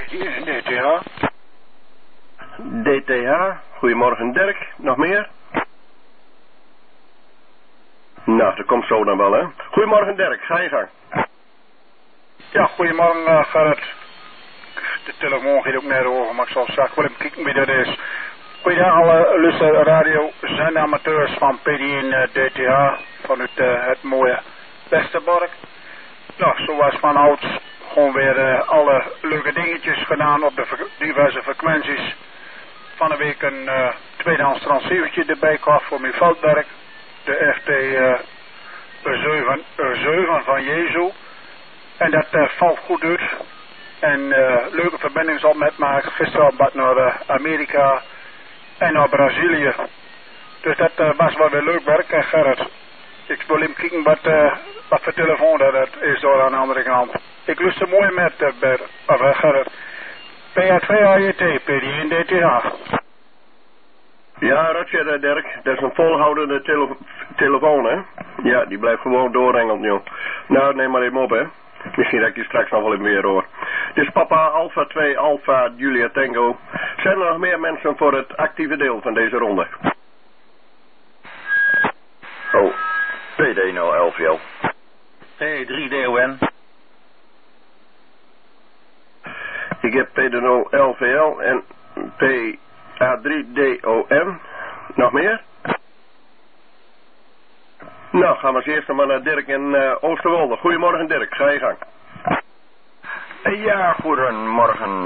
hier, DTH. DTH, goedemorgen Dirk, nog meer? Nou, dat komt zo dan wel, hè. Goedemorgen Dirk, ga je gang. Ja, goedemorgen Gerrit. De telefoon gaat ook net over, maar ik zal straks wel even kijken wie dat is. Goeiedag alle luster radio zendamateurs van PD1 DTH vanuit het mooie Westerbork. Nou, zoals van ouds gewoon weer alle leuke dingetjes gedaan op de diverse frequenties. Van de week een tweedehands transceivertje erbij gehad voor mijn veldwerk. De FT 7 van Jezu. En dat valt goed uit. En leuke verbinding zal met maken. Gisteren wat naar Amerika en naar Brazilië. Dus dat was wel weer leuk werk, Gerrit. Ik wil even kijken wat voor telefoon dat is door aan de andere kant. Ik lust er mooi met Gerrit. PA2 AJT, PD1 DTH. Ja, Roger Dirk, dat is een volhoudende telefoon, hè. Ja, die blijft gewoon doorrengeld, joh. Nou, neem maar even op, hè. Misschien dat ik je straks nog wel even weer hoor. Dus papa Alpha 2 Alpha Julia Tango. Zijn er nog meer mensen voor het actieve deel van deze ronde? Oh, PD0LVL. P3DON. Ik heb PD0LVL en PA3DON. Nog meer? Nou, gaan we eens eerst maar naar Dirk in Oosterwolde. Goedemorgen Dirk, ga je gang. Ja, goedemorgen.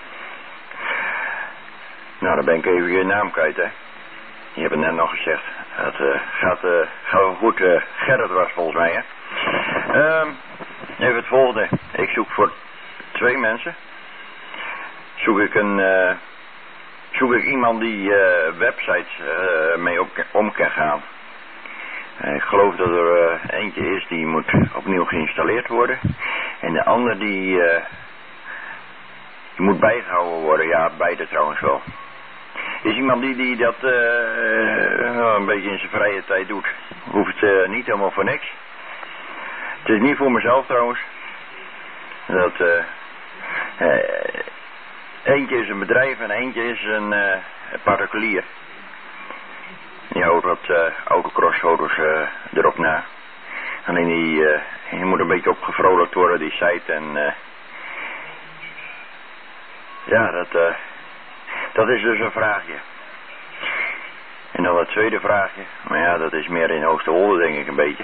Nou, dan ben ik even je naam kwijt, hè. Je hebt het net nog gezegd. Het gaat wel goed. Gerrit was volgens mij, hè. Even het volgende. Ik zoek voor 2 mensen. Zoek ik iemand die websites mee om kan gaan. Ik geloof dat er eentje is die moet opnieuw geïnstalleerd worden. En de ander die moet bijgehouden worden. Ja, beide trouwens wel. Is iemand die dat een beetje in zijn vrije tijd doet. Hoeft niet helemaal voor niks. Het is niet voor mezelf trouwens. Dat eentje is een bedrijf en eentje is een particulier. Die houdt wat autocrossfoto's erop na. Alleen die moet een beetje opgevrolijkt worden, die site. En ja, dat is dus een vraagje. En dan het tweede vraagje. Maar ja, dat is meer in Oosterwolde denk ik een beetje.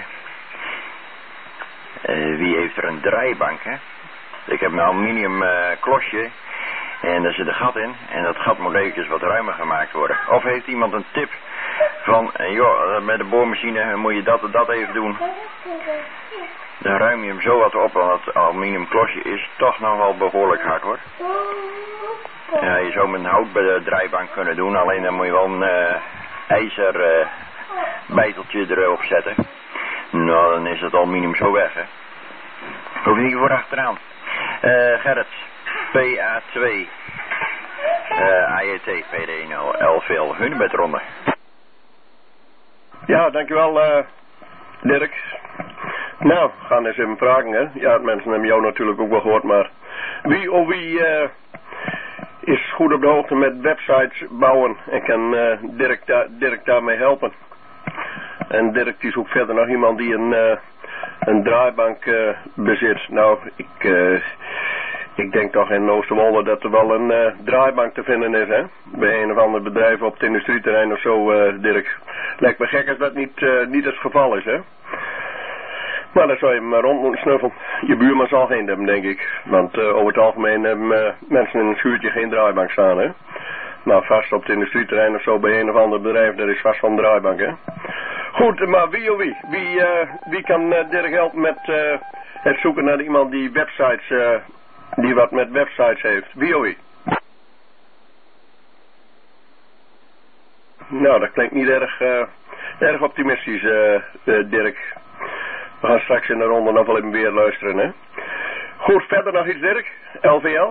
Wie heeft er een draaibank, hè? Ik heb een aluminium klosje. En daar zit een gat in. En dat gat moet eventjes wat ruimer gemaakt worden. Of heeft iemand een tip van, joh, met de boormachine moet je dat en dat even doen. Dan ruim je hem zo wat op, want het aluminium klosje is toch nog wel behoorlijk hard, hoor. Ja, je zou met een houtdraaibank kunnen doen, alleen dan moet je wel een ijzer bijteltje erop zetten. Nou, dan is het aluminium zo weg, hè. Hoef niet voor achteraan. Gerrit, PA2 AJT PD1 LVL Hunebedronde. Ja, dankjewel Dirk. Nou, gaan eens even vragen, hè. Ja, mensen hebben jou natuurlijk ook wel gehoord, maar wie is goed op de hoogte met websites bouwen en kan Dirk daarmee helpen. En Dirk die zoekt verder nog iemand die een draaibank bezit. Nou, ik denk toch in Oosterwolde dat er wel een draaibank te vinden is, hè. Bij een of ander bedrijf op het industrieterrein of zo, Dirk. Lijkt me gek als dat niet het geval is, hè. Maar dan zou je maar rond moeten snuffelen. Je buurman zal geen hebben, denk ik. Want over het algemeen hebben mensen in een schuurtje geen draaibank staan, hè. Maar vast op het industrieterrein of zo bij een of ander bedrijf, daar is vast wel een draaibank, hè. Goed, maar wie kan Dirk helpen met het zoeken naar iemand die websites, die wat met websites heeft? Wie? Nou, dat klinkt niet erg optimistisch, Dirk. We gaan straks in de ronde nog wel even weer luisteren, hè. Goed, verder nog iets, Dirk? LVL?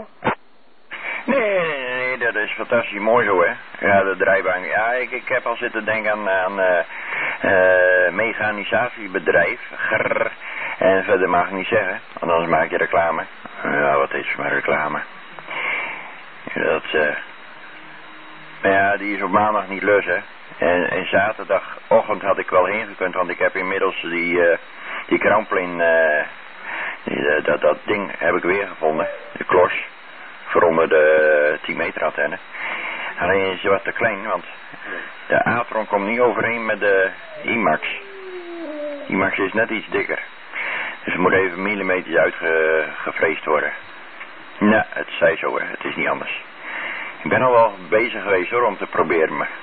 Nee, dat is fantastisch mooi zo, hè. Ja, de draaibank. Ja, ik heb al zitten denken aan mechanisatiebedrijf. Grrr. En verder mag ik niet zeggen, want anders maak je reclame. Ja, wat is maar reclame. Maar ja, die is op maandag niet lus, hè. En zaterdagochtend had ik wel heen gekund, want ik heb inmiddels die Crownplane, dat ding heb ik weer gevonden. De klos, voor onder de 10 meter antenne. Alleen is hij wat te klein, want de Atron komt niet overeen met de IMAX. IMAX is net iets dikker. Dus er moet even millimeters uitgevreesd worden. Nou, het zij zo, hè. Het is niet anders. Ik ben al wel bezig geweest hoor, om te proberen me.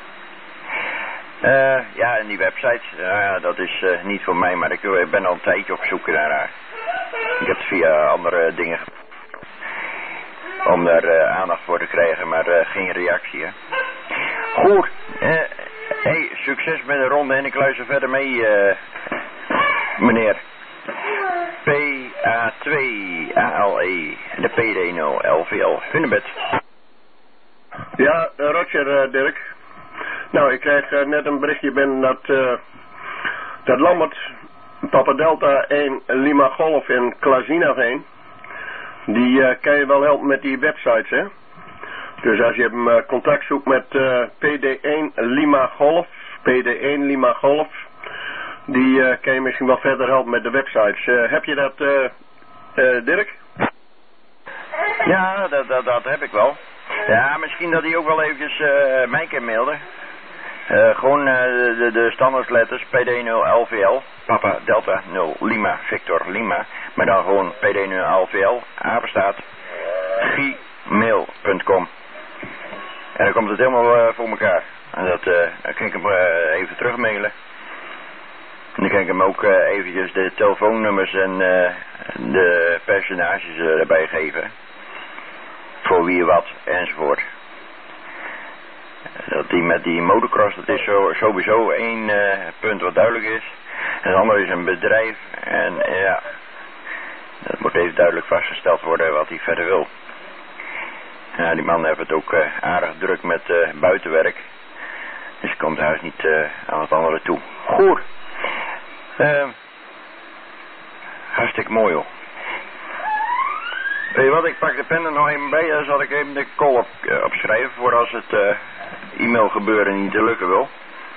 Ja, en die website, dat is niet voor mij, maar ik ben al een tijdje op zoek naar haar. Ik heb het via andere dingen om daar aandacht voor te krijgen, maar geen reactie, hè. Goed, hey, succes met de ronde en ik luister verder mee, meneer. PA2ALE, de PD0 LVL, Hunebed. Ja, Roger, Dirk. Nou, ik krijg net een berichtje binnen dat Lambert, Papa Delta 1 Lima Golf in Klazinaveen, die kan je wel helpen met die websites, hè. Dus als je hem contact zoekt met PD1 Lima Golf, PD1 Lima Golf, die kan je misschien wel verder helpen met de websites. Heb je dat, Dirk? Ja, dat heb ik wel. Ja, misschien dat hij ook wel eventjes mij kan melden. Gewoon de standaardletters PD0 LVL, Papa Delta 0 Lima Victor Lima, maar dan gewoon PD0 LVL, apenstaat, gmail.com. En dan komt het helemaal voor elkaar. En dan kan ik hem even terugmailen. En dan kan ik hem ook eventjes de telefoonnummers en de personages erbij geven. Voor wie wat, enzovoort. Dat die met die motocross, dat is sowieso één punt wat duidelijk is. En het andere is een bedrijf. En ja, dat moet even duidelijk vastgesteld worden wat hij verder wil. Ja, die man heeft het ook aardig druk met buitenwerk. Dus hij komt thuis niet aan het andere toe. Goed. Hartstikke mooi hoor. Weet je wat, ik pak de pen er nog even bij, dan zal ik even de call opschrijven voor als het e-mail gebeuren niet te lukken wil.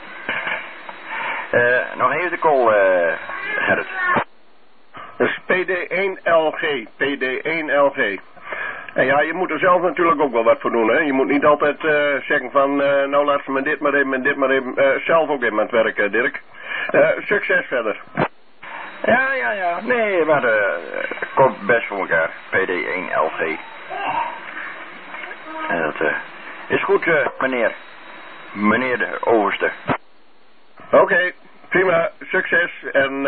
Nog even de call, Gerrit. Dus PD1LG, PD1LG. En ja, je moet er zelf natuurlijk ook wel wat voor doen, hè. Je moet niet altijd zeggen van, nou laat ze me dit maar even en dit maar even. Zelf ook even aan het werken, Dirk. Succes verder. Ja. Nee, maar komt best voor elkaar. PD1LG. En dat is goed, meneer. Meneer de overste. Oké, prima. Succes. En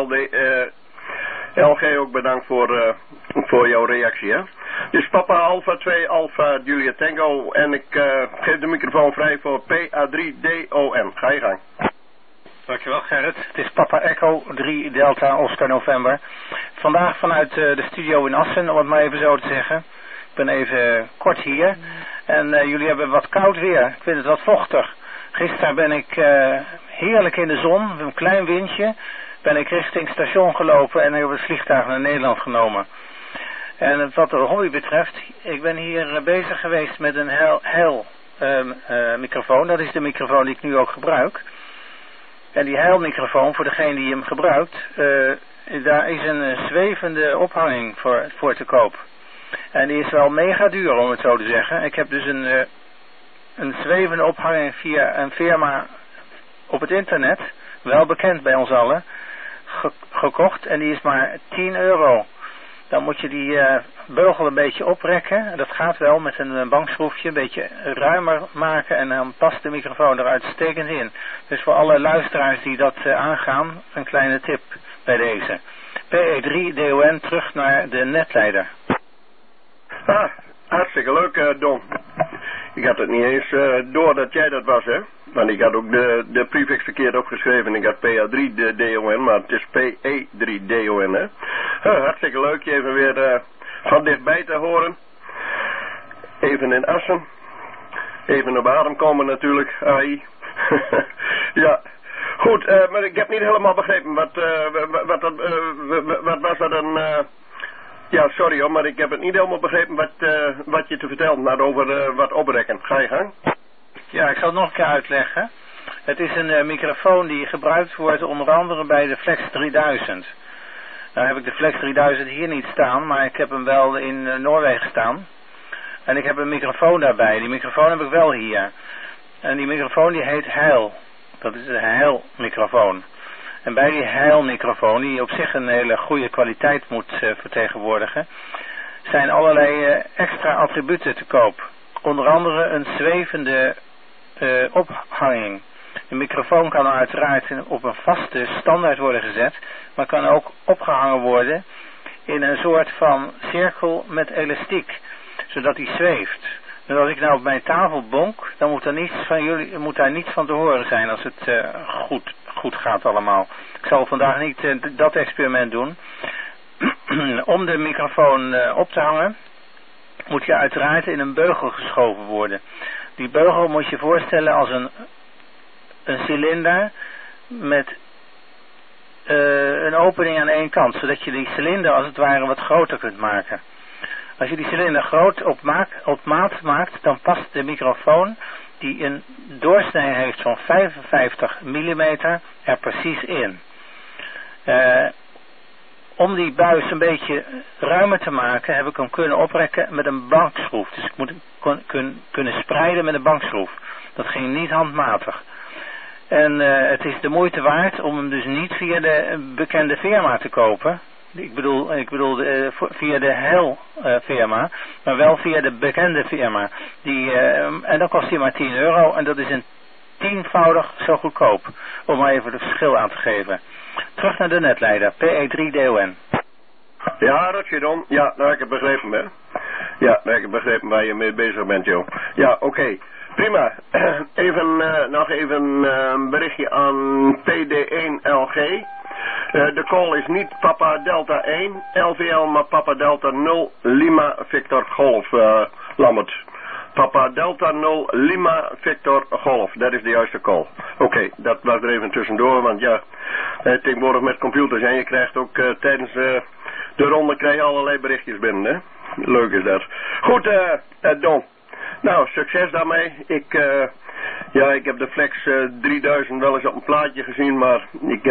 LG ook bedankt voor jouw reactie, hè. Dus Papa Alpha 2 Alpha Julia Tango. En ik geef de microfoon vrij voor PA3DON. Ga je gang. Dankjewel Gerrit. Het is Papa Echo 3 Delta Oscar November. Vandaag vanuit de studio in Assen, om het maar even zo te zeggen. Ik ben even kort hier. En jullie hebben wat koud weer. Ik vind het wat vochtig. Gisteren ben ik heerlijk in de zon, met een klein windje. Ben ik richting station gelopen en heb het vliegtuig naar Nederland genomen. En wat de hobby betreft, ik ben hier bezig geweest met een Heil microfoon. Dat is de microfoon die ik nu ook gebruik. En die heilmicrofoon, voor degene die hem gebruikt, daar is een zwevende ophanging voor te koop. En die is wel mega duur, om het zo te zeggen. Ik heb dus een zwevende ophanging via een firma op het internet, wel bekend bij ons allen, gekocht. En die is maar €10. Dan moet je die beugel een beetje oprekken. Dat gaat wel met een bankschroefje, een beetje ruimer maken. En dan past de microfoon er uitstekend in. Dus voor alle luisteraars die dat aangaan, een kleine tip bij deze. PE3DON, terug naar de netleider. Hartstikke leuk, Don. Ik had het niet eens door dat jij dat was, hè. Want ik had ook de prefix verkeerd opgeschreven. Ik had PA3DON, maar het is PE3DON, hè. Hartstikke leuk je even weer van dichtbij te horen. Even in Assen. Even op adem komen natuurlijk. AI. Ja. Goed, maar ik heb niet helemaal begrepen. Wat was dat Ja, sorry hoor, maar ik heb het niet helemaal begrepen wat je te vertellen had over wat oprekken. Ga je gang? Ja, ik zal het nog een keer uitleggen. Het is een microfoon die gebruikt wordt onder andere bij de Flex 3000. Nou heb ik de Flex 3000 hier niet staan, maar ik heb hem wel in Noorwegen staan. En ik heb een microfoon daarbij. Die microfoon heb ik wel hier. En die microfoon die heet Heil. Dat is een Heil-microfoon. En bij die Heil-microfoon, die op zich een hele goede kwaliteit moet vertegenwoordigen, zijn allerlei extra attributen te koop. Onder andere een zwevende ophanging. De microfoon kan uiteraard op een vaste standaard worden gezet, maar kan ook opgehangen worden in een soort van cirkel met elastiek, zodat hij zweeft. En als ik nou op mijn tafel bonk, dan moet daar niets van te horen zijn als het goed gaat allemaal. Ik zal vandaag niet dat experiment doen. Om de microfoon op te hangen, moet je uiteraard in een beugel geschoven worden. Die beugel moet je voorstellen als een cilinder met een opening aan één kant, zodat je die cilinder als het ware wat groter kunt maken. Als je die cilinder groot op maat maakt, dan past de microfoon, die een doorsnee heeft van 55 mm, er precies in. Om die buis een beetje ruimer te maken, heb ik hem kunnen oprekken met een bankschroef. Dus ik moet hem kunnen spreiden met een bankschroef. Dat ging niet handmatig. En het is de moeite waard om hem dus niet via de bekende firma te kopen. Ik bedoel via de Heil firma, maar wel via de bekende firma. En dan kost hij maar €10 en dat is een 10-voudig zo goedkoop. Om maar even het verschil aan te geven. Terug naar de netleider, PE3DON. Ja, dat je dan. Ja, nou ik heb begrepen, hè. Ja, nou ik heb begrepen waar je mee bezig bent, joh. Ja, oké. Prima. Nog even een berichtje aan PD1LG. De call is niet Papa Delta 1 LVL, maar Papa Delta 0 Lima Victor Golf, Lammert. Papa Delta 0 Lima Victor Golf, dat is de juiste call. Oké, dat was er even tussendoor, want ja, tegenwoordig met computers en je krijgt ook tijdens de ronde krijg je allerlei berichtjes binnen, hè. Leuk is dat. Goed, Don. Nou, succes daarmee. Ik heb de Flex 3000 wel eens op een plaatje gezien, maar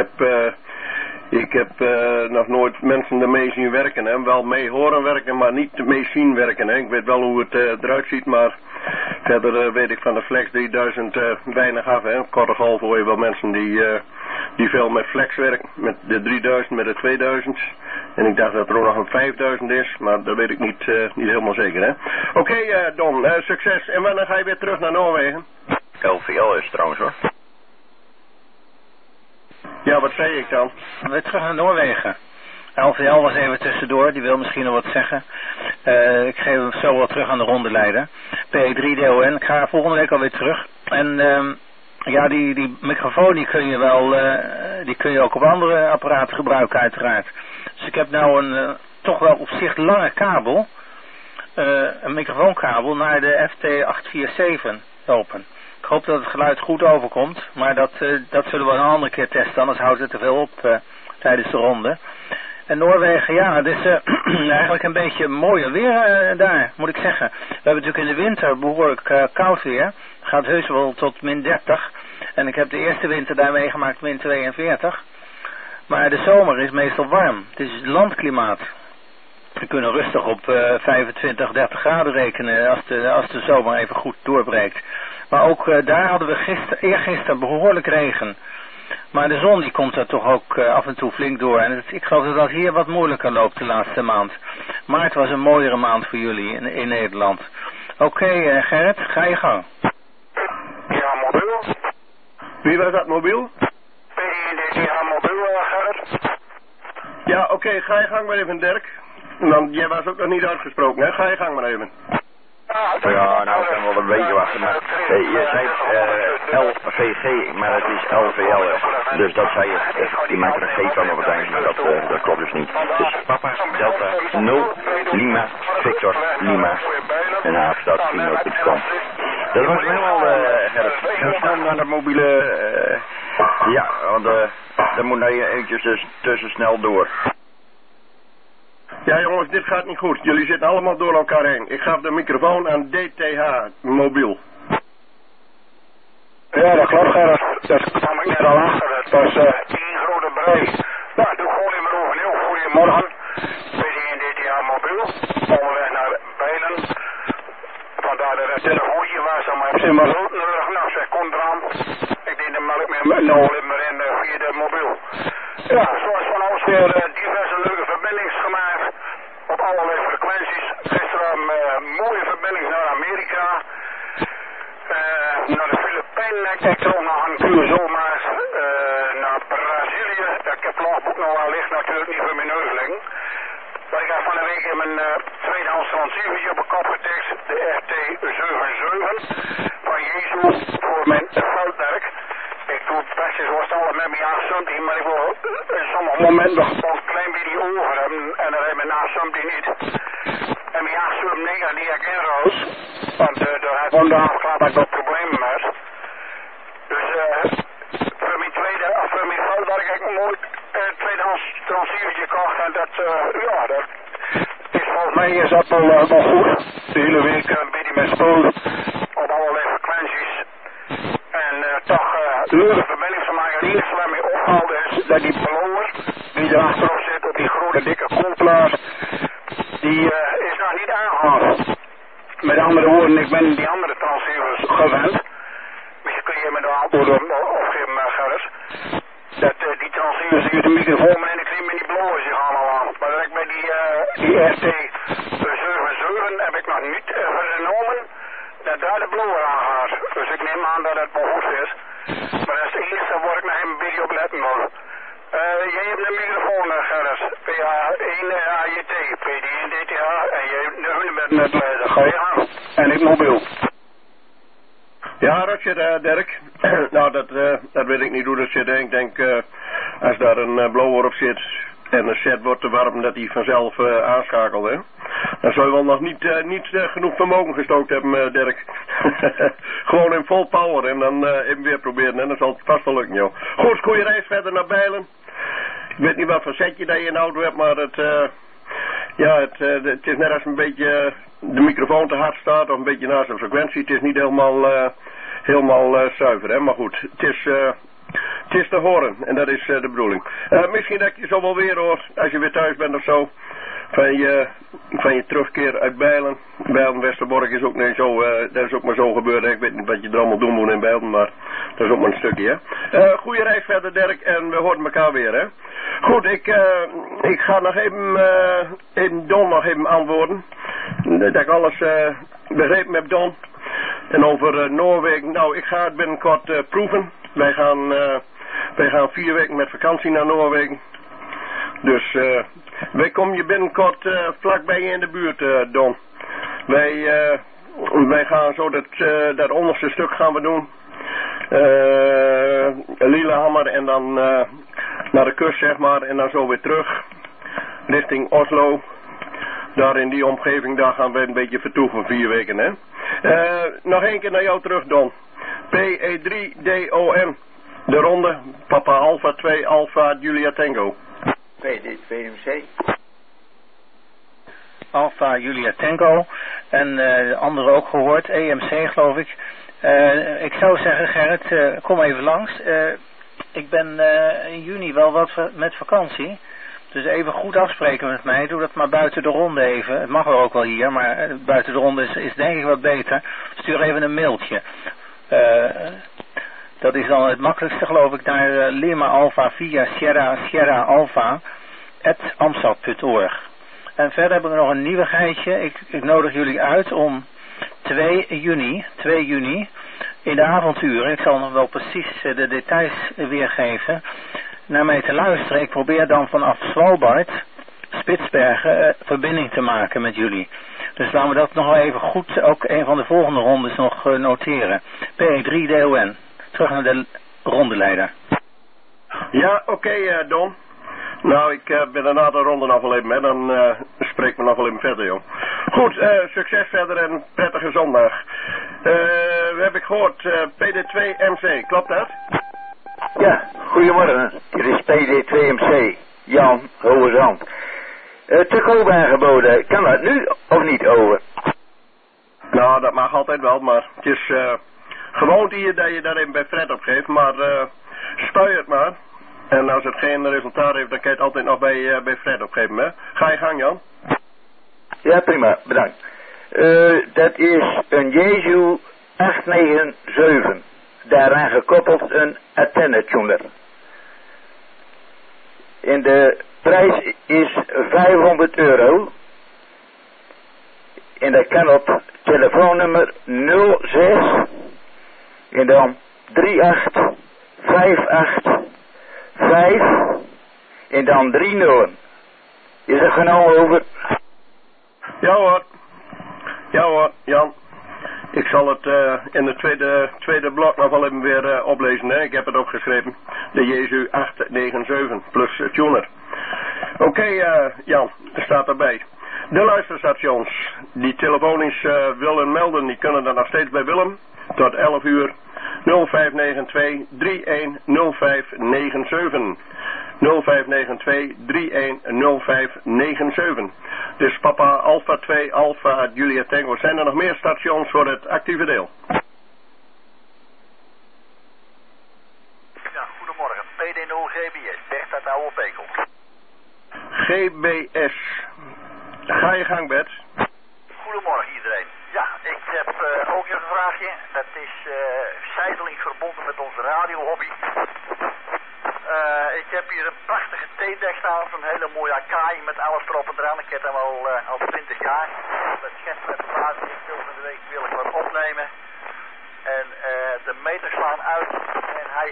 ik heb nog nooit mensen ermee zien werken, hè. Wel mee horen werken, maar niet mee zien werken, hè. Ik weet wel hoe het eruit ziet, maar verder weet ik van de Flex 3000 weinig af, hè. Korte golf hoor je wel mensen die veel met Flex werken, met de 3000, met de 2000. En ik dacht dat er ook nog een 5000 is, maar dat weet ik niet helemaal zeker, hè. Oké, Don, succes. En wanneer ga je weer terug naar Noorwegen? LVL is trouwens, hoor. Ja, wat zei ik dan? Weer terug naar Noorwegen. LVL was even tussendoor, die wil misschien nog wat zeggen. Ik geef hem zo wel terug aan de rondeleider. P3DON, ik ga volgende week alweer terug. En ja, die microfoon die kun je ook op andere apparaten gebruiken uiteraard. Dus ik heb nou een toch wel op zich lange kabel, een microfoonkabel naar de FT847 lopen. Ik hoop dat het geluid goed overkomt, maar dat zullen we een andere keer testen, anders houdt het te veel op tijdens de ronde. En Noorwegen, ja, het is eigenlijk een beetje mooier weer daar, moet ik zeggen. We hebben natuurlijk in de winter behoorlijk koud weer. Het gaat heus wel tot -30. En ik heb de eerste winter daar meegemaakt -42. Maar de zomer is meestal warm. Het is landklimaat. We kunnen rustig op 25, 30 graden rekenen als de zomer even goed doorbreekt. Maar ook daar hadden we eergisteren behoorlijk regen. Maar de zon die komt er toch ook af en toe flink door. En ik geloof dat dat hier wat moeilijker loopt de laatste maand. Maart was een mooiere maand voor jullie in Nederland. Oké, Gerrit, ga je gang. Ja, mobiel. Wie was dat, mobiel? Ja, mobiel, Gerrit. Ja, oké, ga je gang maar even, Dirk. Want jij was ook nog niet uitgesproken, hè? Ga je gang maar even. Ja, nou ik kan wel een beetje wachten, maar je zei LVG, maar het is LVL. Dus dat zei je. Die maakt er een G van op het eind, maar dat klopt dus niet. Dus Papa Delta 0 Lima Victor Lima en Haagstad email.com. Dat was helemaal Gerrit. Zo snel naar de mobiele ja, want daar moet je eventjes dus tussen snel door. Ja jongens, dit gaat niet goed. Jullie zitten allemaal door elkaar heen. Ik gaf de microfoon aan DTH mobiel. Ja, dat klopt, Gerrit. Dat kwam ik net al achter. Het was 10 grote brei. Nou, doe gewoon in mijn overnieuw. Goedemorgen. We zijn in DTH mobiel. Onderweg naar Bijlen. Vandaar dat het telefoontje was. Maar ik zit maar zo nodig. Nou, zeg, kom eraan. Ik denk dat melk met nou maar in via de mobiel. Ja, zoals van alles weer diverse leuke verbindingen gemaakt. Op allerlei frequenties. Gisteren mooie verbindingen naar Amerika. Naar de Filipijnen. Ik kijk er ook nog een puur zomaar naar Brazilië. Ik heb het logboek nog wel licht natuurlijk niet voor mijn neuzeling. Maar ik heb van de week in mijn tweedehands transceivertje op een kop getekst. De RT77 van Jezus voor mijn veldwerk. Ik doe het best zoals het allemaal met mijn A17, maar ik wil in sommige momenten nog een klein beetje over hebben. En dan heb ik mijn A17 niet. En mijn A79 die ik inroos. Want daar heb ik vandaag klaar dat ik wat problemen met. Dus voor mijn veldwerk heb ik nooit tweedehands transceivertje gekocht. En dat, ja, dat is volgens mij is dat wel goed. De hele week een beetje met spul op allerlei frequenties. En toch leuke verbinding te maken. Het eerste wat mij opvalt is dat die blower die erachterop zit op die grote dikke koelplaat, die is nog niet aangehaald. Met andere woorden, ik ben die andere transceivers gewend. Misschien kun je me de antwoorden opgeven, Gerrit. Dat die transceivers die de microfoon en ik zie met die blowers die gaan al aan. Maar dat ik met die RT77 heb ik nog niet vernomen dat daar de blower aan gaat. Dus ik neem aan dat het wel goed is. Maar dat is het eerste waar ik nog een beetje op letten wil. Jij hebt een microfoon, Gerrit. PA1 AJT, PD1 DTH en jij hebt nu met netleider. Ga je aan. En ik mobiel. Ja, Roger, Dirk. Nou, dat weet ik niet hoe dat zit. Ik denk, als daar een blower op zit en de set wordt te warm, dat hij vanzelf aanschakelt, hè. Dan zou je wel nog niet genoeg vermogen gestookt hebben, Dirk. Gewoon in vol power en dan even weer proberen en dan zal het vast wel lukken, joh. Goed, goede reis verder naar Bijlen. Ik weet niet wat voor setje dat je in de auto hebt, maar het is net als een beetje de microfoon te hard staat of een beetje naast de frequentie. Het is niet helemaal zuiver, hè. Maar goed, het is te horen en dat is de bedoeling. Misschien dat je zo wel weer hoort als je weer thuis bent of zo. Van je terugkeer uit Bijlen. Bijlen-Westerbork is ook niet zo, dat is ook maar zo gebeurd. Ik weet niet wat je er allemaal doen moet in Bijlen, maar dat is ook maar een stukje, hè. Goeie reis verder, Dirk, en we horen elkaar weer, hè. Goed, ik ga nog even Don nog even antwoorden. Dat ik alles begrepen heb, Don. En over Noorwegen, nou, ik ga het binnenkort proeven. Wij gaan 4 weken met vakantie naar Noorwegen. Dus wij komen je binnenkort vlak bij je in de buurt, Don. Wij gaan zo dat onderste stuk gaan we doen. Lillehammer en dan naar de kust, zeg maar. En dan zo weer terug richting Oslo. Daar in die omgeving, daar gaan we een beetje vertoeven, 4 weken, hè. Nog 1 keer naar jou terug, Don. PE3DON. De ronde, Papa Alpha 2 Alpha Julia Tango. PD2MC. Alpha Julia Tango. En de andere ook gehoord, EMC geloof ik. Ik zou zeggen, Gerrit, kom even langs. Ik ben in juni wel wat met vakantie. Dus even goed afspreken met mij. Doe dat maar buiten de ronde even. Het mag wel ook wel hier, maar buiten de ronde is denk ik wat beter. Stuur even een mailtje. Dat is dan het makkelijkste, geloof ik, naar Lima Alpha via Sierra Alpha @amsat.org. En verder hebben we nog een nieuwigheidje. Ik nodig jullie uit om 2 juni in de avonturen, ik zal nog wel precies de details weergeven, naar mij te luisteren. Ik probeer dan vanaf Svalbard, Spitsbergen, verbinding te maken met jullie. Dus laten we dat nog wel even goed, ook een van de volgende rondes nog noteren. PE3DON. Terug naar de rondeleider. Ja, oké, Don. Nou, ik ben daarna de ronde nog wel even, hè. Dan spreken we nog wel even verder, joh. Goed, succes verder en prettige zondag. We hebben gehoord, PD2MC, klopt dat? Ja, goedemorgen. Dit is PD2MC. Jan Hoogezand. te koop aangeboden. Kan dat nu of niet, over? Nou, dat mag altijd wel, maar het is gewoonte hier dat je daar even bij Fred op geeft, maar spuit het maar. En als het geen resultaat heeft, dan kan je het altijd nog bij Fred opgeven, hè. Ga je gang, Jan. Ja, prima, bedankt. Dat is een Jezu 897. Daaraan gekoppeld een Athene-tuner. En de prijs is €500. En dat kan op telefoonnummer 06 en dan 38585 en dan 30. Is er genomen, over? Ja hoor, Jan. Ik zal het in de tweede blok nog wel even weer oplezen, hè. Ik heb het opgeschreven. De Jezu 897 plus tuner. Oké, Jan, er staat erbij. De luisterstations die telefonisch willen melden, die kunnen dan nog steeds bij Willem. Tot 11 uur 0592 310597. 0592 310597. Dus Papa Alpha 2 Alpha Julia Tango. Zijn er nog meer stations voor het actieve deel? Ja, goedemorgen. PD0 GBS, Bert uit Oude Pekel. GBS. Ga je gang, Bert. Goedemorgen iedereen. Ja, ik heb ook een vraagje. Dat is zijdelings verbonden met onze radiohobby. Ik heb hier een prachtige theedek staan, zo'n hele mooie Akai met alles erop en eraan. Ik heb hem al 20 jaar. Dat schets met de basis, ik wil van de week wil ik wat opnemen. En de meters slaan uit en hij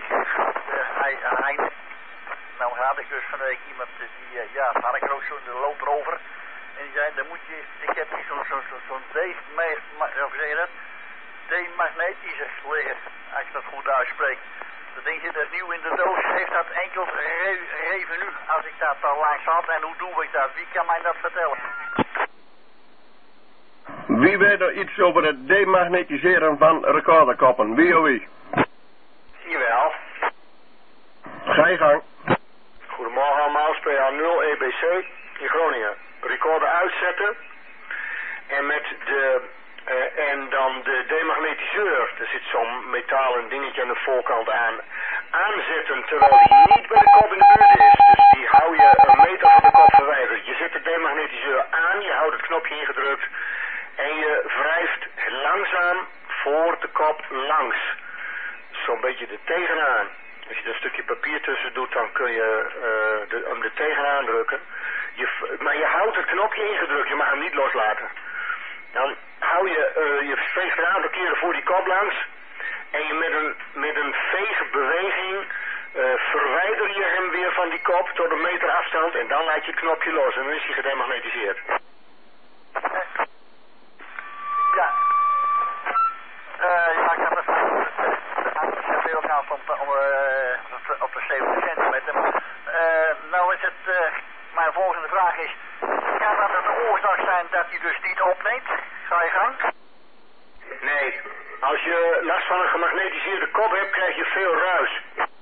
nou had ik dus van de week iemand die, dan had ik er ook zo'n loop erover. En die zei, dan moet je, ik heb hier zo'n demagnetische liggen, als ik dat goed uitspreek. Dat ding zit er nieuw in de doos, heeft dat enkel revenue als ik dat al langs had en hoe doe ik dat? Wie kan mij dat vertellen? Wie weet er iets over het demagnetiseren van recorderkoppen? Wie of wie? Jawel. Ga je gang. Goedemorgen allemaal, SPA 0 EBC in Groningen. Recorder uitzetten en met de en dan de demagnetiseur, er zit zo'n metalen dingetje aan de voorkant aanzetten terwijl die niet bij de kop in de buurt is. Dus die hou je een meter van de kop verwijderd. Je zet de demagnetiseur aan, je houdt het knopje ingedrukt en je wrijft langzaam voor de kop langs. Zo'n beetje er tegenaan. Als je er een stukje papier tussen doet, dan kun je hem er tegenaan drukken. Maar je houdt het knopje ingedrukt, je mag hem niet loslaten. Dan hou je veegt een aantal keren voor die kop langs. En je met een veegbeweging verwijder je hem weer van die kop tot een meter afstand. En dan laat je het knopje los en dan is hij gedemagnetiseerd. Ja. Ja, ik heb het op de 70 centimeter. Nou is het, mijn volgende vraag is, kan dat een oorzaak zijn dat hij dus niet opneemt? Ga je gang? Nee, als je last van een gemagnetiseerde kop hebt, krijg je veel ruis.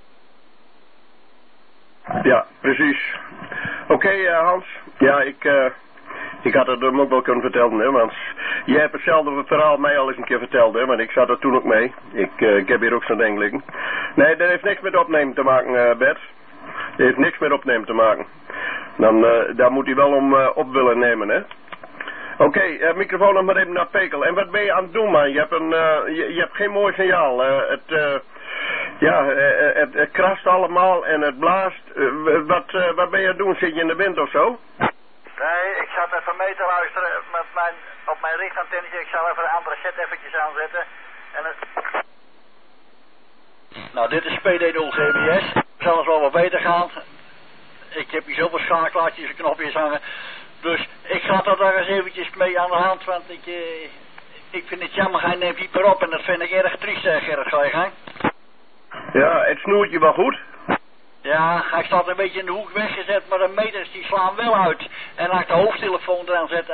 Ja, precies. Oké, Hans. Ja, ik had het hem ook wel kunnen vertellen, hè, want jij hebt hetzelfde verhaal mij al eens een keer verteld, hè, want ik zat er toen ook mee. Ik heb hier ook zo'n ding liggen. Nee, dat heeft niks met opnemen te maken, Bert. Dat heeft niks met opnemen te maken. Dan, daar moet hij wel om op willen nemen, hè. Oké, microfoon nog maar even naar Pekel. En wat ben je aan het doen, man? Je hebt geen mooi signaal. Het krast allemaal en het blaast. Wat ben je aan het doen? Zit je in de wind of zo? Nee, ik zat even mee te luisteren op mijn richtantennetje. Ik zal even een andere set eventjes aanzetten. En het... Nou, dit is PD0 GBS. Zelfs wel wat beter gaan. Ik heb hier zoveel schakelaartjes en knopjes hangen. Dus ik ga dat daar eens eventjes mee aan de hand, want ik vind het jammer, hij neemt niet meer op en dat vind ik erg triest, Gerrit. Ga je gang? Ja, het snoert je wel goed? Ja, hij staat een beetje in de hoek weggezet, maar de meters die slaan wel uit. En als ik de hoofdtelefoon eraan zet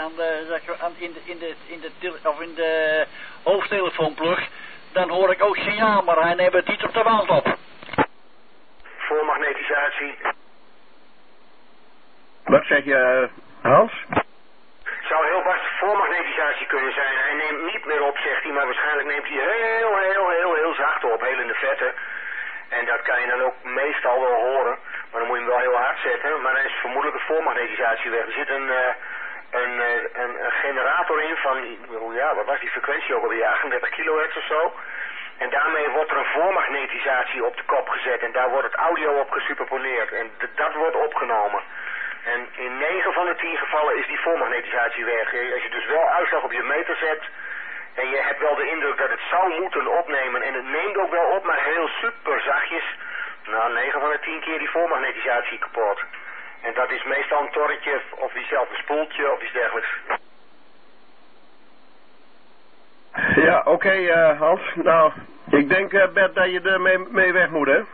in de hoofdtelefoonplug, dan hoor ik ook signaal, maar hij neemt het niet op de wand op. Voor magnetisatie. Wat zeg je, Hans? Het zou heel vast voormagnetisatie kunnen zijn. Hij neemt niet meer op, zegt hij, maar waarschijnlijk neemt hij heel zacht op, heel in de vette. En dat kan je dan ook meestal wel horen, maar dan moet je hem wel heel hard zetten. Maar dan is vermoedelijk de voormagnetisatie weg. Er zit een generator in van, ja, wat was die frequentie ook alweer, 38 kilohertz of zo. En daarmee wordt er een voormagnetisatie op de kop gezet en daar wordt het audio op gesuperponeerd. En dat wordt opgenomen. En in 9 van de 10 gevallen is die voormagnetisatie weg. Als je dus wel uitslag op je meter zet en je hebt wel de indruk dat het zou moeten opnemen en het neemt ook wel op, maar heel super zachtjes. Nou, 9 van de 10 keer die voormagnetisatie kapot. En dat is meestal een torretje of diezelfde spoeltje of iets dergelijks. Ja, oké, Hans. Nou, ik denk, Bert, dat je er mee weg moet, hè?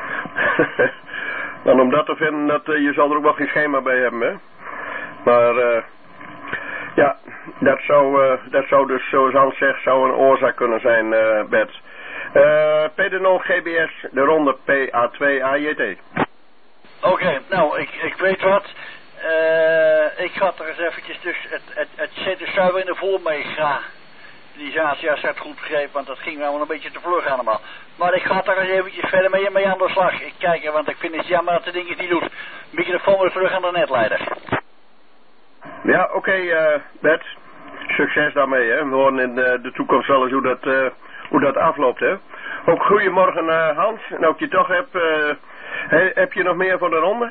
Dan om dat te vinden, je zal er ook wel geen schema bij hebben, hè? Maar, ja, dat zou dus, zoals Hans zegt, zou een oorzaak kunnen zijn, Bert. PD0 GBS, de ronde PA2 AJT. Oké, nou, ik weet wat. Ik ga er eens eventjes, dus het zit er zo in de voormega. Die Zasia heeft goed begrepen, want dat ging wel een beetje te vlug allemaal. Maar ik ga daar eens eventjes verder mee aan de slag. Ik kijk, want ik vind het jammer dat de dingen niet doet. Microfoon weer terug aan de netleider. Ja, oké, Bert. Succes daarmee, hè. We horen in de toekomst wel eens hoe dat afloopt, hè. Ook goedemorgen, Hans. En ook je toch heb je nog meer voor de ronde?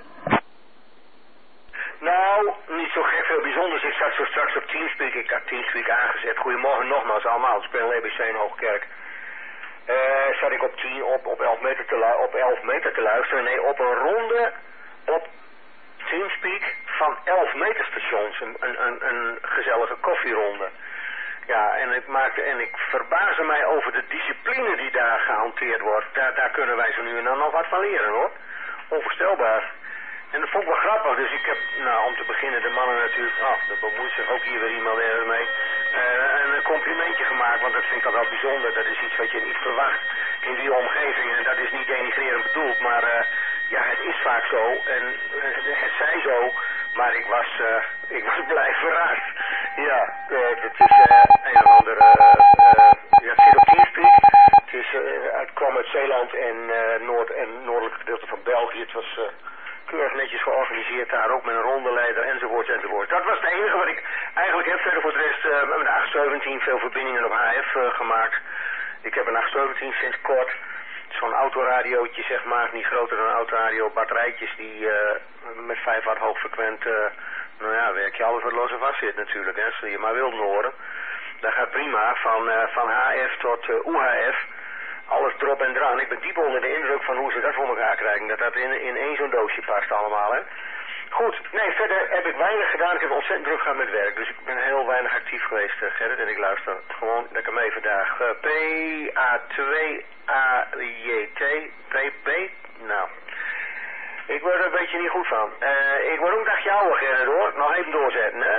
Nou, niet zo gek veel bijzonders. Ik zat zo straks op Teamspeak. Ik had Teamspeak aangezet. Goedemorgen nogmaals allemaal. Het spelen EBC in Hoogkerk. Zat ik op 11 meter te luisteren. Nee, op een ronde op Teamspeak van 11 meter stations. Een gezellige koffieronde. Ja, en ik verbaasde mij over de discipline die daar gehanteerd wordt. Daar kunnen wij zo nu en dan nog wat van leren, hoor. Onvoorstelbaar. En dat vond ik wel grappig, dus ik heb, nou, om te beginnen de mannen natuurlijk, dat bemoeit zich ook hier weer iemand ergens mee, een complimentje gemaakt, want dat vind ik toch wel bijzonder. Dat is iets wat je niet verwacht in die omgeving en dat is niet denigrerend bedoeld, maar ja, het is vaak zo en het zij zo, maar ik was blij verrast. Ja, het is een of ander, ja, het zit op Teamspeak, het kwam uit Zeeland en noordelijk gedeelte van België, het was keurig netjes georganiseerd daar ook met een rondeleider enzovoort. Dat was het enige wat ik eigenlijk heb. Verder voor de rest met de 817 veel verbindingen op HF gemaakt. Ik heb een 817 sinds kort. Zo'n autoradiootje zeg maar, niet groter dan een autoradio, batterijtjes die met 5 watt hoogfrequent, nou ja, werk je alles wat los en vast zit natuurlijk, hè, als je maar wilt horen. Dat gaat prima, van HF tot UHF. Alles drop en draan. Ik ben diep onder de indruk van hoe ze dat voor elkaar krijgen. Dat in één zo'n doosje past allemaal, hè. Goed, nee, verder heb ik weinig gedaan. Ik heb ontzettend druk gehad met werk. Dus ik ben heel weinig actief geweest, Gerrit. En ik luister gewoon lekker mee vandaag. PA2 AJT. PB. Nou, ik word er een beetje niet goed van. Ik word ook een dagje ouder, Gerrit, hoor. Nog even doorzetten, hè.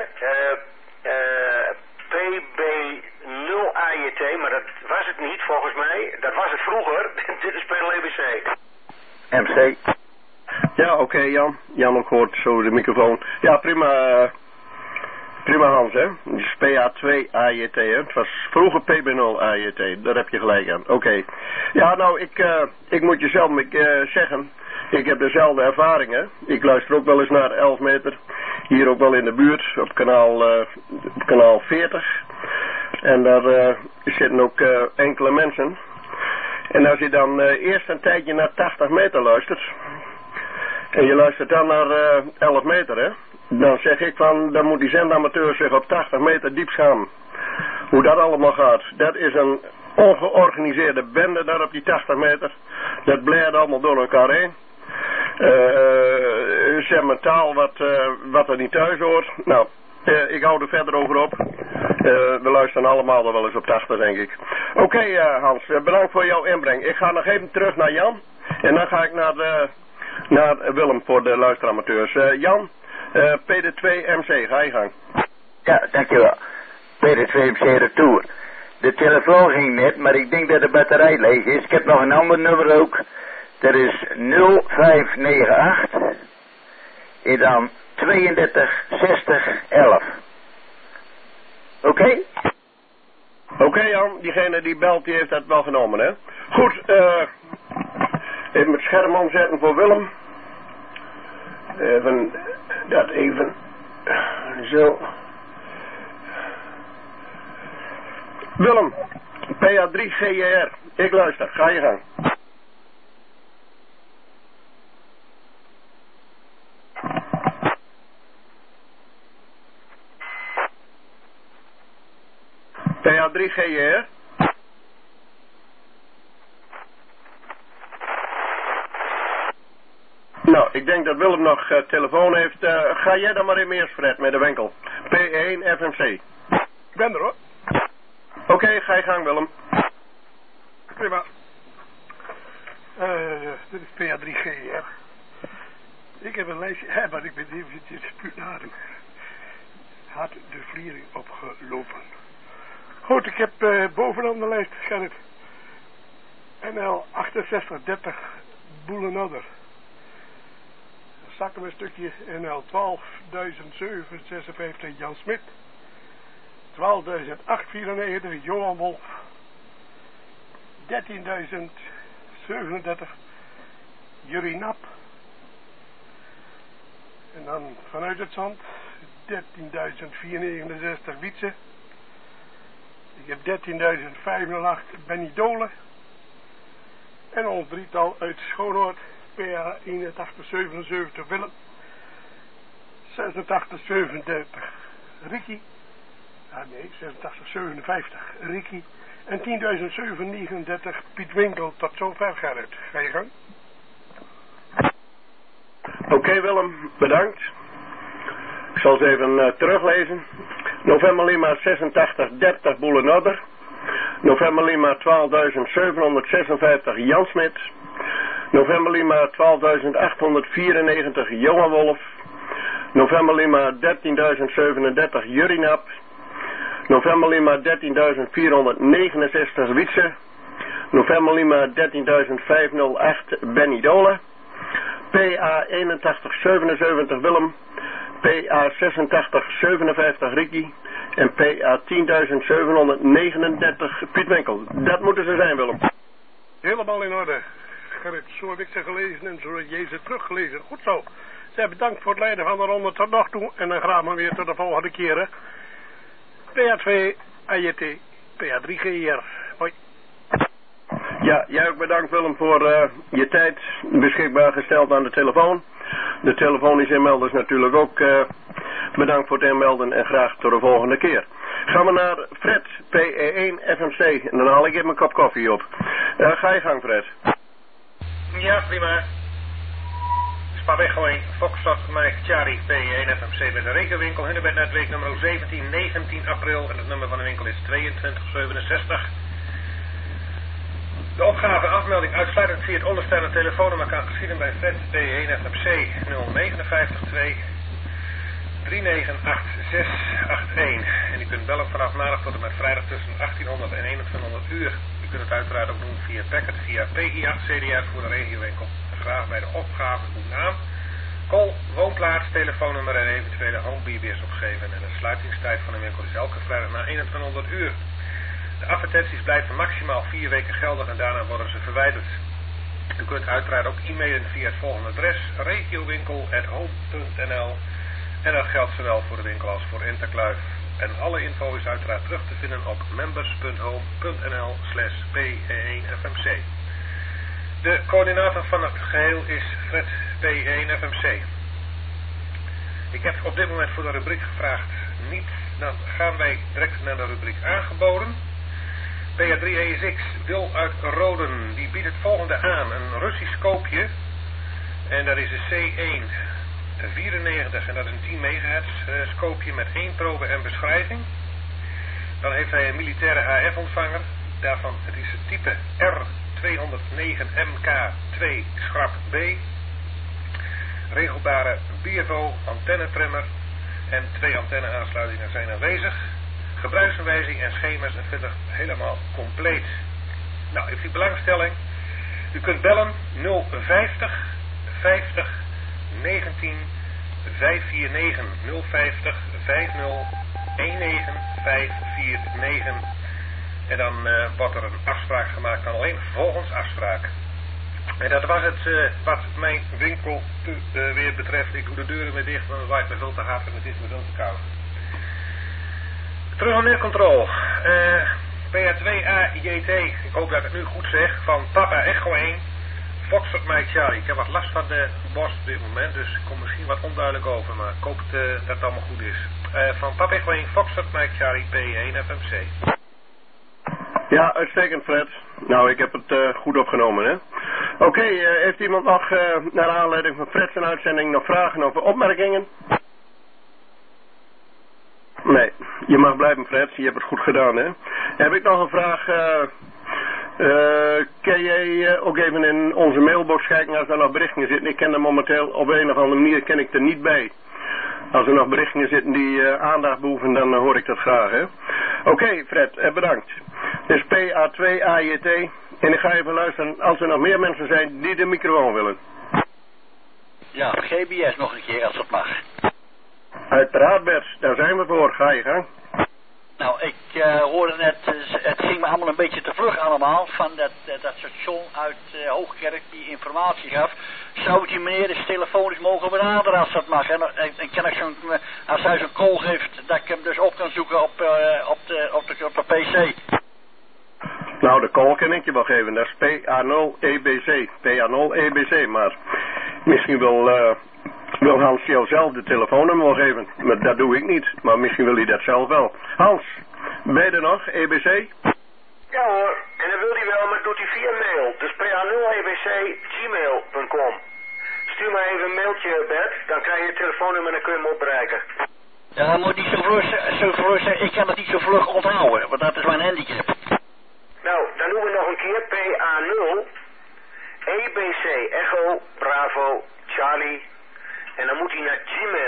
PB0 AJT, maar dat was het niet volgens mij. Dat was het vroeger. Dit is Panel EBC. MC. Ja, oké, Jan. Jan ook hoort zo de microfoon. Ja, prima. Prima, Hans, hè. Het is PA2 AJT, hè. Het was vroeger PB0 AJT. Daar heb je gelijk aan. Oké. Ja, nou, ik moet je zelf zeggen. Ik heb dezelfde ervaringen. Ik luister ook wel eens naar 11 meter. Hier ook wel in de buurt. Op kanaal 40. En daar zitten ook enkele mensen. En als je dan eerst een tijdje naar 80 meter luistert. En je luistert dan naar 11 meter, hè. Dan zeg ik van, dan moet die zendamateur zich op 80 meter diep schamen. Hoe dat allemaal gaat. Dat is een ongeorganiseerde bende daar op die 80 meter. Dat blijft allemaal door elkaar heen. Ze hebben een taal wat er niet thuis hoort. Nou, ik hou er verder over op. We luisteren allemaal er wel eens op 80, denk ik. Oké, Hans, bedankt voor jouw inbreng. Ik ga nog even terug naar Jan. En dan ga ik naar Willem voor de luisteramateurs. Jan, PD2MC, ga je gang. Ja, dankjewel. PD2MC retour. De telefoon ging net, maar ik denk dat de batterij leeg is. Ik heb nog een ander nummer ook. Dat is 0598. En dan 32 60 11. Oké? Oké, Jan, diegene die belt, die heeft dat wel genomen, hè? Goed, even het scherm omzetten voor Willem. Even, dat even, zo. Willem, PA3GR, ik luister, ga je gang. PA3GR. Nou, ik denk dat Willem nog telefoon heeft. Ga jij dan maar in eerst, Fred, met de winkel. P1 FMC. Ik ben er, hoor. Oké, ga je gang, Willem. Prima. Dit is PA3GR. Ik heb een lijstje, maar ik ben eventjes punaring. Had de vliering opgelopen. Goed, ik heb bovenaan de lijst, Gerrit. NL 6830 Boelenodder. Zakken we een stukje NL 12.00756 Jan Smit. 12.894 Johan Wolf. 13.037 Jurie Nap. En dan vanuit het zand 13.469 Wietse. Ik heb 13.508 Benny Dolen. En ons drietal uit Schoonoord. PA 8177 Willem. 8637 Ricky. Nee, 8657 Ricky. En 10.739 Piet Winkel. Tot zover, Gerrit. Ga je gang. Oké, Willem, bedankt. Ik zal ze even teruglezen. November Lima 8630 Boelenodder. November Lima 12.756 Jan Smit. November Lima 12.894 Johan Wolf. November Lima 13.037 Jurie Nap. November Lima 13.469 Wietse. November Lima 13.508 Benny Dolen. PA 8177 Willem. PA 8657 Ricky. En PA 10.739 Piet Winkel. Dat moeten ze zijn, Willem. Helemaal in orde. Gerrit, zo heb ik ze gelezen en zo heb jij ze teruggelezen. Goed zo. Zij bedankt voor het leiden van de ronde tot nog toe. En dan graag maar weer tot de volgende keren. PA2, AJT, PA3GR. Hoi. Ja, jij ook bedankt, Willem, voor je tijd beschikbaar gesteld aan de telefoon. De telefonische inmelders natuurlijk ook bedankt voor het inmelden en graag tot de volgende keer. Gaan we naar Fred, PE1 FMC. En dan haal ik even een kop koffie op. Ga je gang, Fred. Ja, prima. Spa Weggooi, Foxtrot, Mike, Charlie, PE1 FMC met de rekenwinkel. Hunebed netweek nummer 17, 19 april. En het nummer van de winkel is 2267. De opgave afmelding uitsluitend via het onderstaande telefoonnummer kan geschieden bij Fred P1 FMC 0952 398681. En u kunt bellen vanaf maandag tot en met vrijdag tussen 1800 en 2100 uur. U kunt het uiteraard ook doen via packet, via PI8 CDR voor de regiowinkel. Graag bij de opgave uw naam, call, woonplaats, telefoonnummer en eventuele home-BBS opgeven. En de sluitingstijd van de winkel is elke vrijdag na 2100 uur. De advertenties blijven maximaal 4 weken geldig en daarna worden ze verwijderd. U kunt uiteraard ook e-mailen via het volgende adres, regiowinkel@home.nl. En dat geldt zowel voor de winkel als voor Interkluif. En alle info is uiteraard terug te vinden op members.home.nl/P1FMC. De coördinator van het geheel is Fred P1FMC. Ik heb op dit moment voor de rubriek gevraagd niet. Dan gaan wij direct naar de rubriek aangeboden. PA3ESX Wil uit Roden, die biedt het volgende aan. Een Russisch koopje. En dat is een C1 94 en dat is een 10 MHz scoopje met 1 probe en beschrijving. Dan heeft hij een militaire HF ontvanger. Daarvan het is het type R209MK2 schrap B. Regelbare BFO antennetrimmer en 2 antenne-aansluitingen zijn aanwezig. Gebruiksaanwijzing en schema's en verder helemaal compleet. Nou, heeft u belangstelling? U kunt bellen 050 50 19 549 050 50 19 549. En dan wordt er een afspraak gemaakt, dan alleen volgens afspraak. En dat was het wat mijn winkel weer betreft. Ik doe de deuren weer dicht, want het waait me veel te hard en het is me veel te koud. Terug aan Netcontrol. PA2AJT, ik hoop dat ik het nu goed zeg, van Papa Echo 1, Foxtrot Mike Charlie. Ik heb wat last van de borst op dit moment, dus ik kom misschien wat onduidelijk over, maar ik hoop dat het allemaal goed is. Van Papa Echo 1, Foxtrot Mike Charlie, P1 FMC. Ja, uitstekend Fred. Nou, ik heb het goed opgenomen, hè. Oké, heeft iemand nog naar aanleiding van Fred's uitzending nog vragen of opmerkingen? Nee, je mag blijven Fred, je hebt het goed gedaan, hè. Heb ik nog een vraag, kan jij ook even in onze mailbox kijken als er nog berichtingen zitten? Ik ken er momenteel op een of andere manier ken ik er niet bij. Als er nog berichtingen zitten die aandacht behoeven, dan hoor ik dat graag, hè. Oké, Fred, bedankt. Dit is PA2AJT en ik ga even luisteren als er nog meer mensen zijn die de microfoon willen. Ja, GBS nog een keer als dat mag. Uiteraard Bert, daar zijn we voor. Ga je gang. Nou, ik hoorde net, het ging me allemaal een beetje te vlug allemaal, van dat station uit Hoogkerk die informatie gaf. Zou die meneer eens telefonisch mogen benaderen als dat mag? En kan ik zo'n, als hij zo'n call geeft, dat ik hem dus op kan zoeken op de PC? Nou, de call kan ik je wel geven, dat is PA0EBC. PA0EBC, maar misschien wil Hans jou zelf de telefoonnummer wel geven. Maar dat doe ik niet, maar misschien wil hij dat zelf wel. Hans, ben je er nog, EBC? Ja hoor, en dat wil hij wel, maar doet hij via mail. Dus pa0ebc@gmail.com. Stuur maar even een mailtje, Bert, dan krijg je het telefoonnummer en dan kun je hem opbereiken. Ja, dan moet niet zo vlug zijn. Ik kan het niet zo vlug onthouden, want dat is mijn handicap. Nou, dan doen we nog een keer PA0 EBC Echo Bravo Charlie. En dan moet hij naar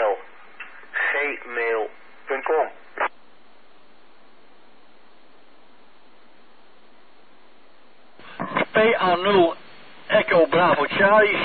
gmail.com. PA0 Echo Bravo Charlie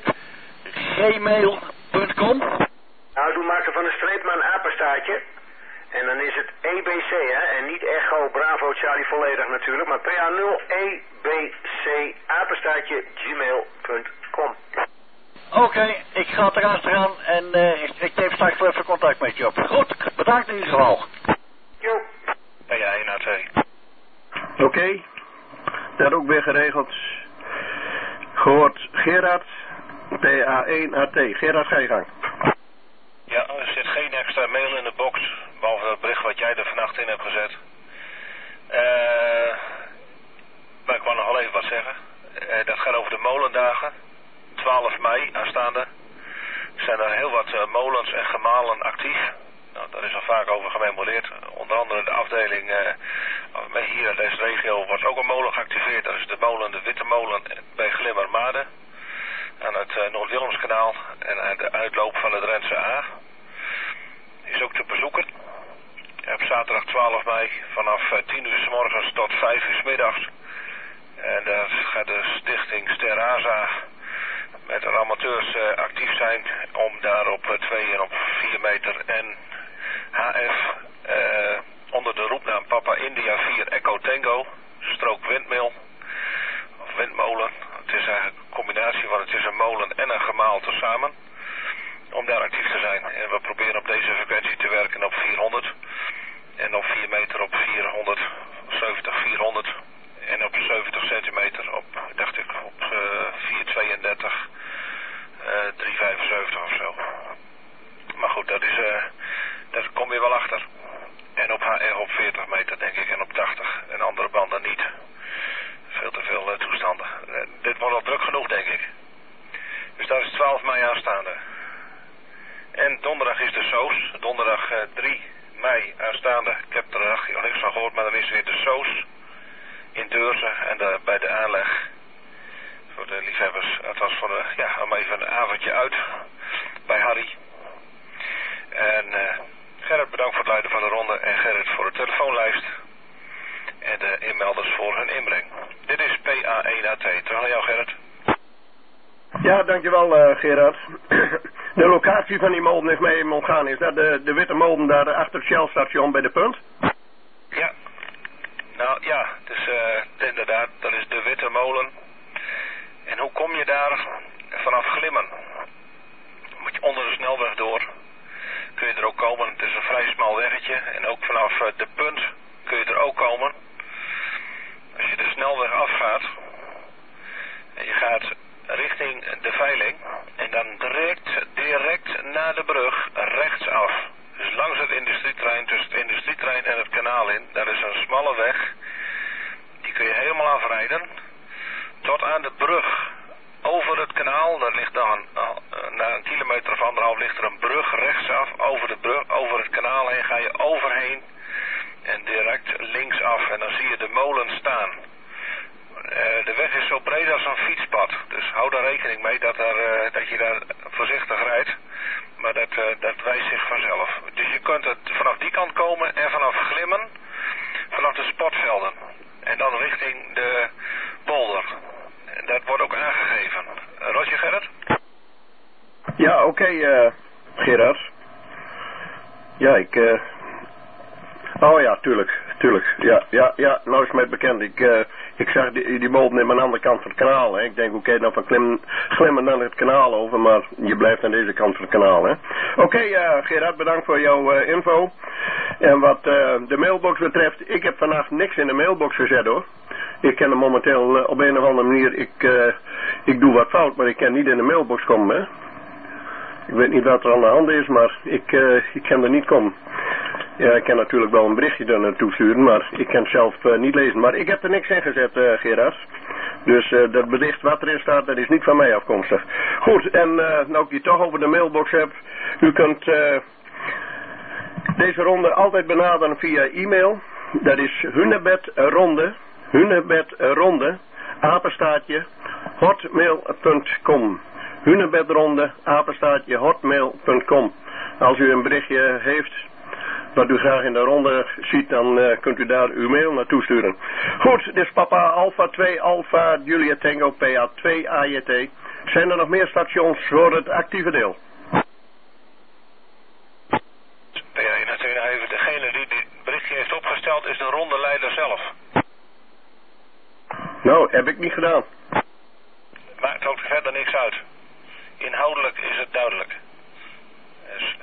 gmail.com. Nou, doe maak er van een streep maar een apenstaartje. En dan is het EBC, hè, en niet Echo Bravo Charlie volledig natuurlijk, maar PA0 EBC apenstaartje gmail.com. Oké, ik ga het eraan gaan en ik neem straks wel even contact met je op. Goed, bedankt in ieder geval. Jo. PA1A2. Oké, dat ook weer geregeld. Gehoord Gerard, PA1AT. Gerard, ga je gang. Ja, er zit geen extra mail in de box, behalve het bericht wat jij er vannacht in hebt gezet. Maar ik wou nog wel even wat zeggen. Dat gaat over de molendagen. 12 mei aanstaande zijn er heel wat molens en gemalen actief. Nou, daar is al vaak over gememoreerd. Onder andere de afdeling hier in deze regio wordt ook een molen geactiveerd. Dat is de molen, de Witte Molen bij Glimmermade. Aan het Noord-Willemskanaal en aan de uitloop van de Drentse A. Is ook te bezoeken. Op zaterdag 12 mei vanaf 10 uur s morgens tot 5 uur s middags. En daar gaat de stichting Steraza met de amateurs actief zijn om daar op 2 en op 4 meter en HF onder de roepnaam Papa India 4 Echo Tango, strook windmill of windmolen. Het is eigenlijk een combinatie van het is een molen en een gemaal tezamen om daar actief te zijn. En we proberen op deze frequentie te werken op 400 en op 4 meter op 400, 70, 400 en op 70 centimeter op, dacht ik, op 432, 375 of zo. Maar goed, daar kom je wel achter. En op HR op 40 meter denk ik en op 80 en andere banden niet. Veel te veel toestanden. Dit wordt al druk genoeg denk ik. Dus dat is 12 mei aanstaande. En donderdag is de SOS. Donderdag 3 mei aanstaande. Ik heb er nog niks van gehoord, maar dan is weer de SOS in Deurzen en bij de aanleg. Voor de liefhebbers. Het was voor om even een avondje uit bij Harry. En Gerrit bedankt voor het leiden van de ronde en Gerrit voor de telefoonlijst. En de inmelders voor hun inbreng. Dit is PA1AT. Terug naar jou Gerrit. Ja, dankjewel Gerard. De locatie van die molen is mij even ontgaan. Is dat de witte molen daar achter het Shell-station bij de punt? Ja. Nou ja, dus inderdaad, dat is de witte molen. En hoe kom je daar vanaf Glimmen? Moet je onder de snelweg door. Kun je er ook komen. Het is een vrij smal weggetje. En ook vanaf de punt kun je er ook komen. Als je de snelweg afgaat. En je gaat richting de veiling. En dan direct naar de brug rechtsaf. Dus langs het industrieterrein, tussen het industrieterrein en het kanaal in. Daar is een smalle weg. Die kun je helemaal afrijden. Tot aan de brug. Over het kanaal, daar ligt dan, na een kilometer of anderhalf ligt er een brug rechtsaf. Over de brug, over het kanaal heen ga je overheen. En direct linksaf. En dan zie je de molen staan. De weg is zo breed als een fietspad. Dus hou daar rekening mee dat je daar voorzichtig rijdt. Maar dat wijst zich vanzelf. Dus je kunt het vanaf die kant komen en vanaf Glimmen. Vanaf de sportvelden. En dan richting de polder. En dat wordt ook aangegeven. Roger, Gerrit? Ja, oké, Gerard. Ja, oh ja, tuurlijk. Ja, nou is mij bekend. Ik zag die molen in mijn andere kant van het kanaal. Hè. Ik denk, oké, nou van Glimmen naar het kanaal over, maar je blijft aan deze kant van het kanaal. Hè. Oké, Gerard, bedankt voor jouw info. En wat de mailbox betreft, ik heb vandaag niks in de mailbox gezet hoor. Ik ken hem momenteel op een of andere manier, ik doe wat fout, maar ik kan niet in de mailbox komen. Hè. Ik weet niet wat er aan de hand is, maar ik kan er niet komen. Ja, ik kan natuurlijk wel een berichtje er naartoe sturen, maar ik kan het zelf niet lezen. Maar ik heb er niks in gezet, Gerard. Dus dat bericht wat erin staat, dat is niet van mij afkomstig. Goed, en nou ik je toch over de mailbox heb, u kunt deze ronde altijd benaderen via e-mail. Dat is hunebedronde, apenstaartje, hotmail.com. Hunebedronde, apenstaartje, hotmail.com. Als u een berichtje heeft wat u graag in de ronde ziet, dan kunt u daar uw mail naartoe sturen. Goed, dit is Papa Alpha 2 Alpha Julia Tango PA 2 AJT. Zijn er nog meer stations voor het actieve deel? PA natuurlijk even. Degene die dit berichtje heeft opgesteld is de rondeleider zelf. Nou, heb ik niet gedaan. Maakt ook verder niks uit. Inhoudelijk is het duidelijk. Dus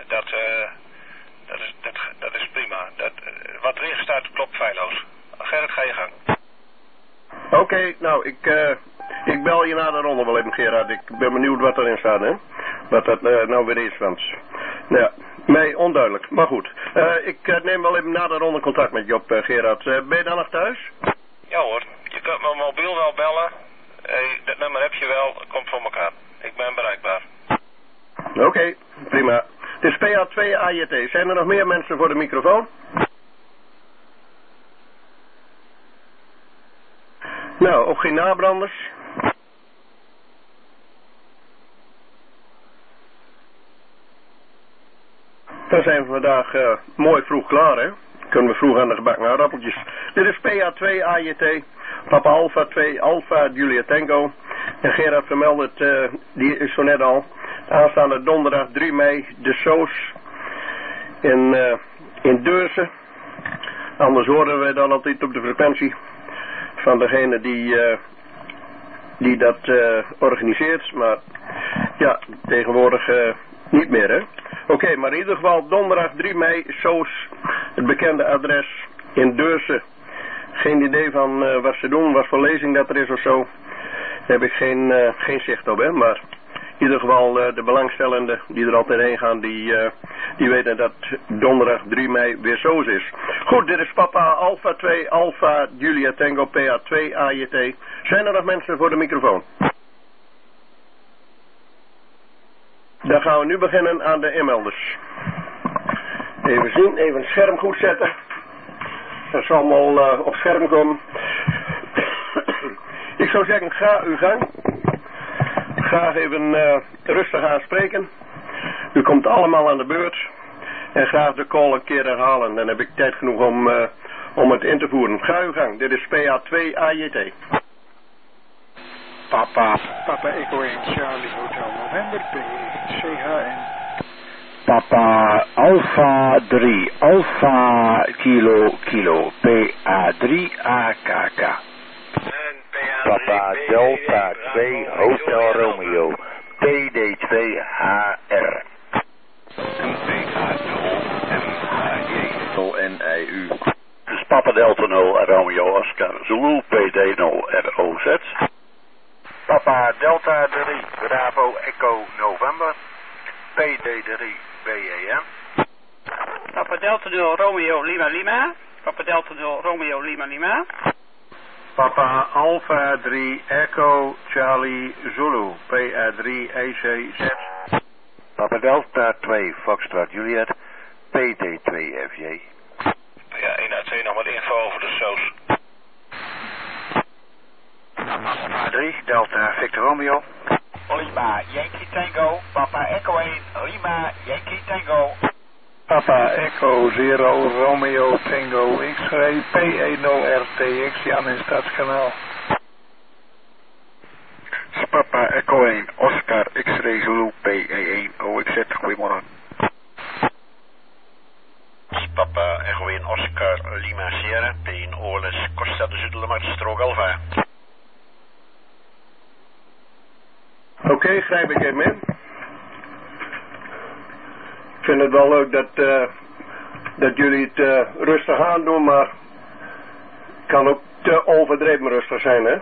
dat is prima. Wat erin staat klopt feilloos. Gerrit, ga je gang. Oké, nou, ik bel je na de ronde wel even, Gerard. Ik ben benieuwd wat erin staat, hè. Wat dat nou weer is, want... Nou ja, mij onduidelijk. Maar goed, ik neem wel even na de ronde contact met je op, Gerard. Ben je dan nog thuis? Ja hoor, je kunt mijn mobiel wel bellen. Dat nummer heb je wel, komt voor elkaar. Ik ben bereikbaar. Oké, prima. Het is PA2 AJT. Zijn er nog meer mensen voor de microfoon? Nou, ook geen nabranders. Dan zijn we vandaag mooi vroeg klaar, hè. Kunnen we vroeg aan de gebakken aardappeltjes. Dit is PA2 AJT. Papa Alpha 2 Alpha Julia Tango. En Gerard vermeldt het, die is zo net al. Aanstaande donderdag 3 mei de Soos in Deurzen. Anders horen we dan altijd op de frequentie van degene die dat organiseert. Maar ja, tegenwoordig niet meer, hè. Oké, maar in ieder geval donderdag 3 mei Soos, het bekende adres in Deurzen. Geen idee van wat ze doen, wat voor lezing dat er is of zo. Daar heb ik geen zicht op, hè. Maar in ieder geval de belangstellenden die er altijd heen gaan, die weten dat donderdag 3 mei weer Soos is. Goed, dit is Papa Alpha 2 Alpha Julia Tango PA 2 AJT. Zijn er nog mensen voor de microfoon? Dan gaan we nu beginnen aan de inmelders. Even zien, even het scherm goed zetten. Dat zal allemaal op scherm komen. Ik zou zeggen, ga uw gang. Graag even rustig aanspreken. U komt allemaal aan de beurt. En graag de call een keer herhalen. Dan heb ik tijd genoeg om het in te voeren. Ga uw gang. Dit is PA2 AJT. Papa Echo 1 Charlie Hotel November CHN. Papa Alpha 3 Alpha Kilo Kilo PA3 AKK. Papa Delta 2 Hotel Romeo PD2 HR. NIU. Dus Papa Delta 0 Romeo Oscar Zulu PD 0 ROZ. Papa Delta 3 Bravo Echo November PD3 BEM. Papa Delta 0 Romeo Lima Lima. Papa Delta 0 Romeo Lima Lima. Papa Alpha 3 Echo Charlie Zulu PA3 ECZ. Papa Delta 2 Foxtrot Juliet PT2 FJ. Ja, 1A2 nog wat info over de SOS. Papa 3 Delta Victor Romeo. Lima Yankee Tango. Papa Echo 1 Lima Yankee Tango. Papa Echo 0 Romeo Tango X-ray PE0RTX Jan in Stadskanaal. Papa Echo 1 Oscar X-ray Zulu PE1 OXZ. Goedemorgen. Papa Echo 1 Oscar Lima Sierra P1 OLS Costa de Zuidermarkt Strook Alpha. Oké, grijp ik hem in. Ik vind het wel leuk dat jullie het rustig aandoen, maar het kan ook te overdreven rustig zijn, hè?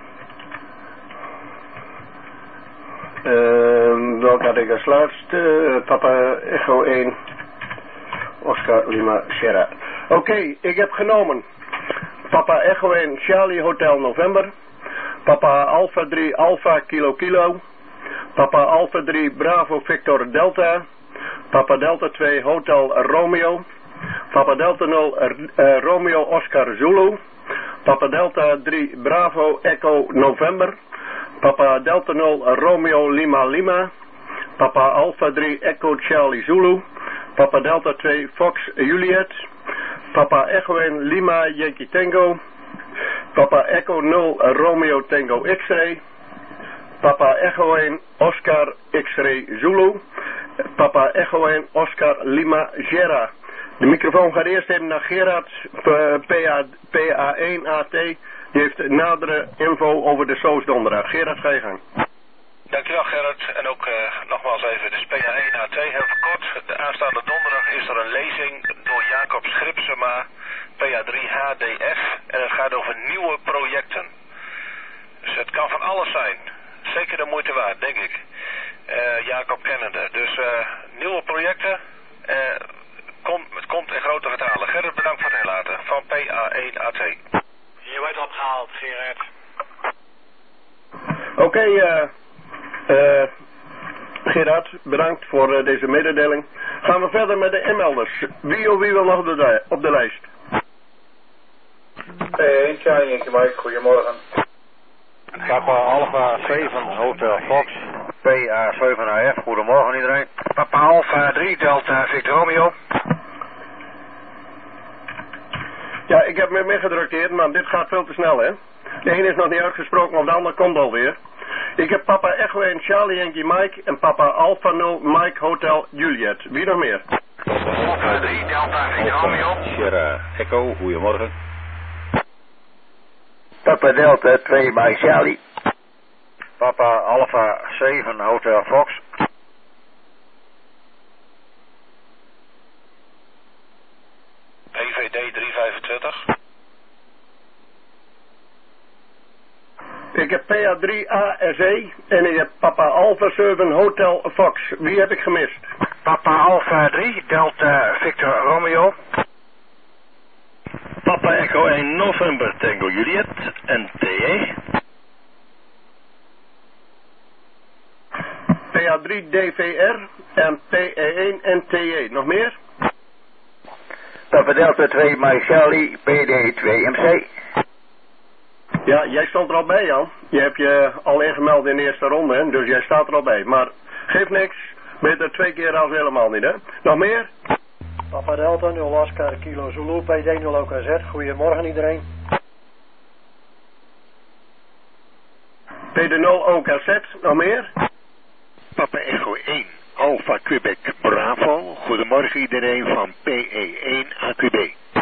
Welke had ik als laatste? Papa Echo 1 Oscar Lima Sierra. Oké, ik heb genomen Papa Echo 1 Charlie Hotel November. Papa Alpha 3 Alpha Kilo Kilo. Papa Alpha 3 Bravo Victor Delta. Papa Delta 2 Hotel Romeo. Papa Delta 0 Romeo Oscar Zulu. Papa Delta 3 Bravo Echo November. Papa Delta 0 Romeo Lima Lima. Papa Alpha 3 Echo Charlie Zulu. Papa Delta 2 Fox Juliet. Papa Echo 1 Lima Yankee Tango. Papa Echo 0 Romeo Tango X-ray. Papa Echo 1 Oscar X-ray Zulu. Papa Echo 1 Oscar Lima Sierra. De microfoon gaat eerst even naar Gerard PA1AT. Die heeft nadere info over de SOS donderdag. Gerard, ga je gang. Dankjewel Gerrit. En ook nogmaals even de PA1AT heel kort. De aanstaande donderdag is er een lezing door Jacob Schripsema, PA3HDF. En het gaat over nieuwe projecten. Dus het kan van alles zijn. Zeker de moeite waard, denk ik. Jacob kennende. Dus nieuwe projecten. Het komt in grote getalen. Gerrit, bedankt voor het inlaten. Van PA1AT. Je wordt opgehaald, Gerrit. Oké, Gerard, bedankt voor deze mededeling. Gaan we verder met de inmelders. Wie wil nog op de lijst? Hey, Charlie Yankee Mike, goedemorgen. Papa Alpha 7 Hotel Fox PA7AF, goedemorgen iedereen. Papa Alpha 3 Delta Victor Romeo. Ja, ik heb me meegedrukt hier, maar dit gaat veel te snel, hè. De ene is nog niet uitgesproken, maar de ander komt alweer. Ik heb Papa Echo 1 Charlie Yankee Mike en Papa Alpha 0 Mike Hotel Juliet. Wie nog meer? Alpha 3 Delta Victor Romeo. Sierra Echo, goedemorgen. Papa Delta 2 Mike Charlie. Papa Alpha 7 Hotel Fox. PVD 325. Ik heb PA3ASE en ik heb Papa Alpha 7 Hotel Fox. Wie heb ik gemist? Papa Alpha 3 Delta Victor Romeo. Papa Echo 1 November Tango Juliet en TE. PA3 DVR en PE1 en TE. Nog meer? Papa Delta 2 Mike Charlie PD2 MC. Ja, jij stond er al bij, Jan. Je hebt je al ingemeld in de eerste ronde, hè? Dus jij staat er al bij. Maar geeft niks. Beter 2 keer als helemaal niet, hè? Nog meer? Papa Delta 0 Oscar Kilo Zulu PD 0 OKZ. Goedemorgen iedereen. PD0 OKZ, nog meer? Papa Echo 1, Alpha Quebec Bravo. Goedemorgen iedereen van PE1 AQB.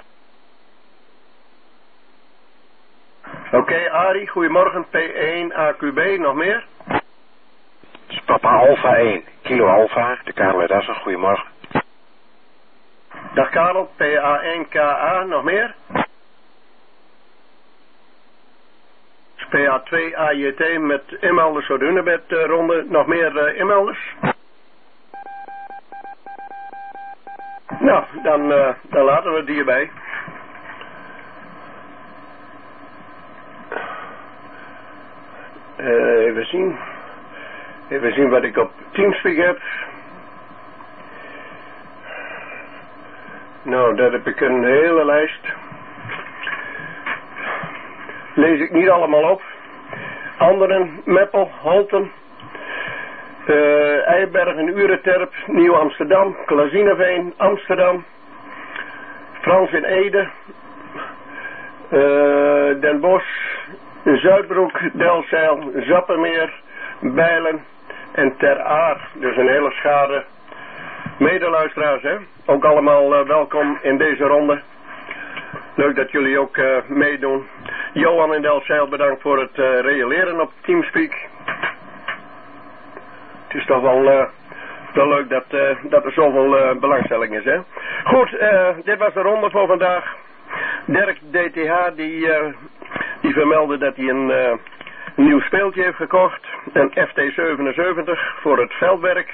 Oké, Arie, goedemorgen, P1 AQB, nog meer? Papa Alpha 1, Kilo Alpha, de Karel uit Assen, goedemorgen. Dag Karel, PA1KA, nog meer? PA2 AJT met inmelders voor de Hunebed ronde, nog meer inmelders? Nou, dan laten we het hierbij. Even zien wat ik op Teamspeak heb. Nou, daar heb ik een hele lijst. Lees ik niet allemaal op. Anderen, Meppel, Holten, Eibergen, Ureterp, Nieuw-Amsterdam, Klazineveen, Amsterdam, Frans in Ede, Den Bosch, Zuidbroek, Delzijl, Zappemeer, Bijlen en Ter Aar. Dus een hele schare medeluisteraars, hè. Ook allemaal welkom in deze ronde. Leuk dat jullie ook meedoen. Johan in Delzijl, bedankt voor het reageren op Teamspeak. Het is toch wel leuk dat er zoveel belangstelling is, hè. Goed, dit was de ronde voor vandaag. Dirk DTH die vermeldde dat hij een nieuw speeltje heeft gekocht. Een FT77 voor het veldwerk.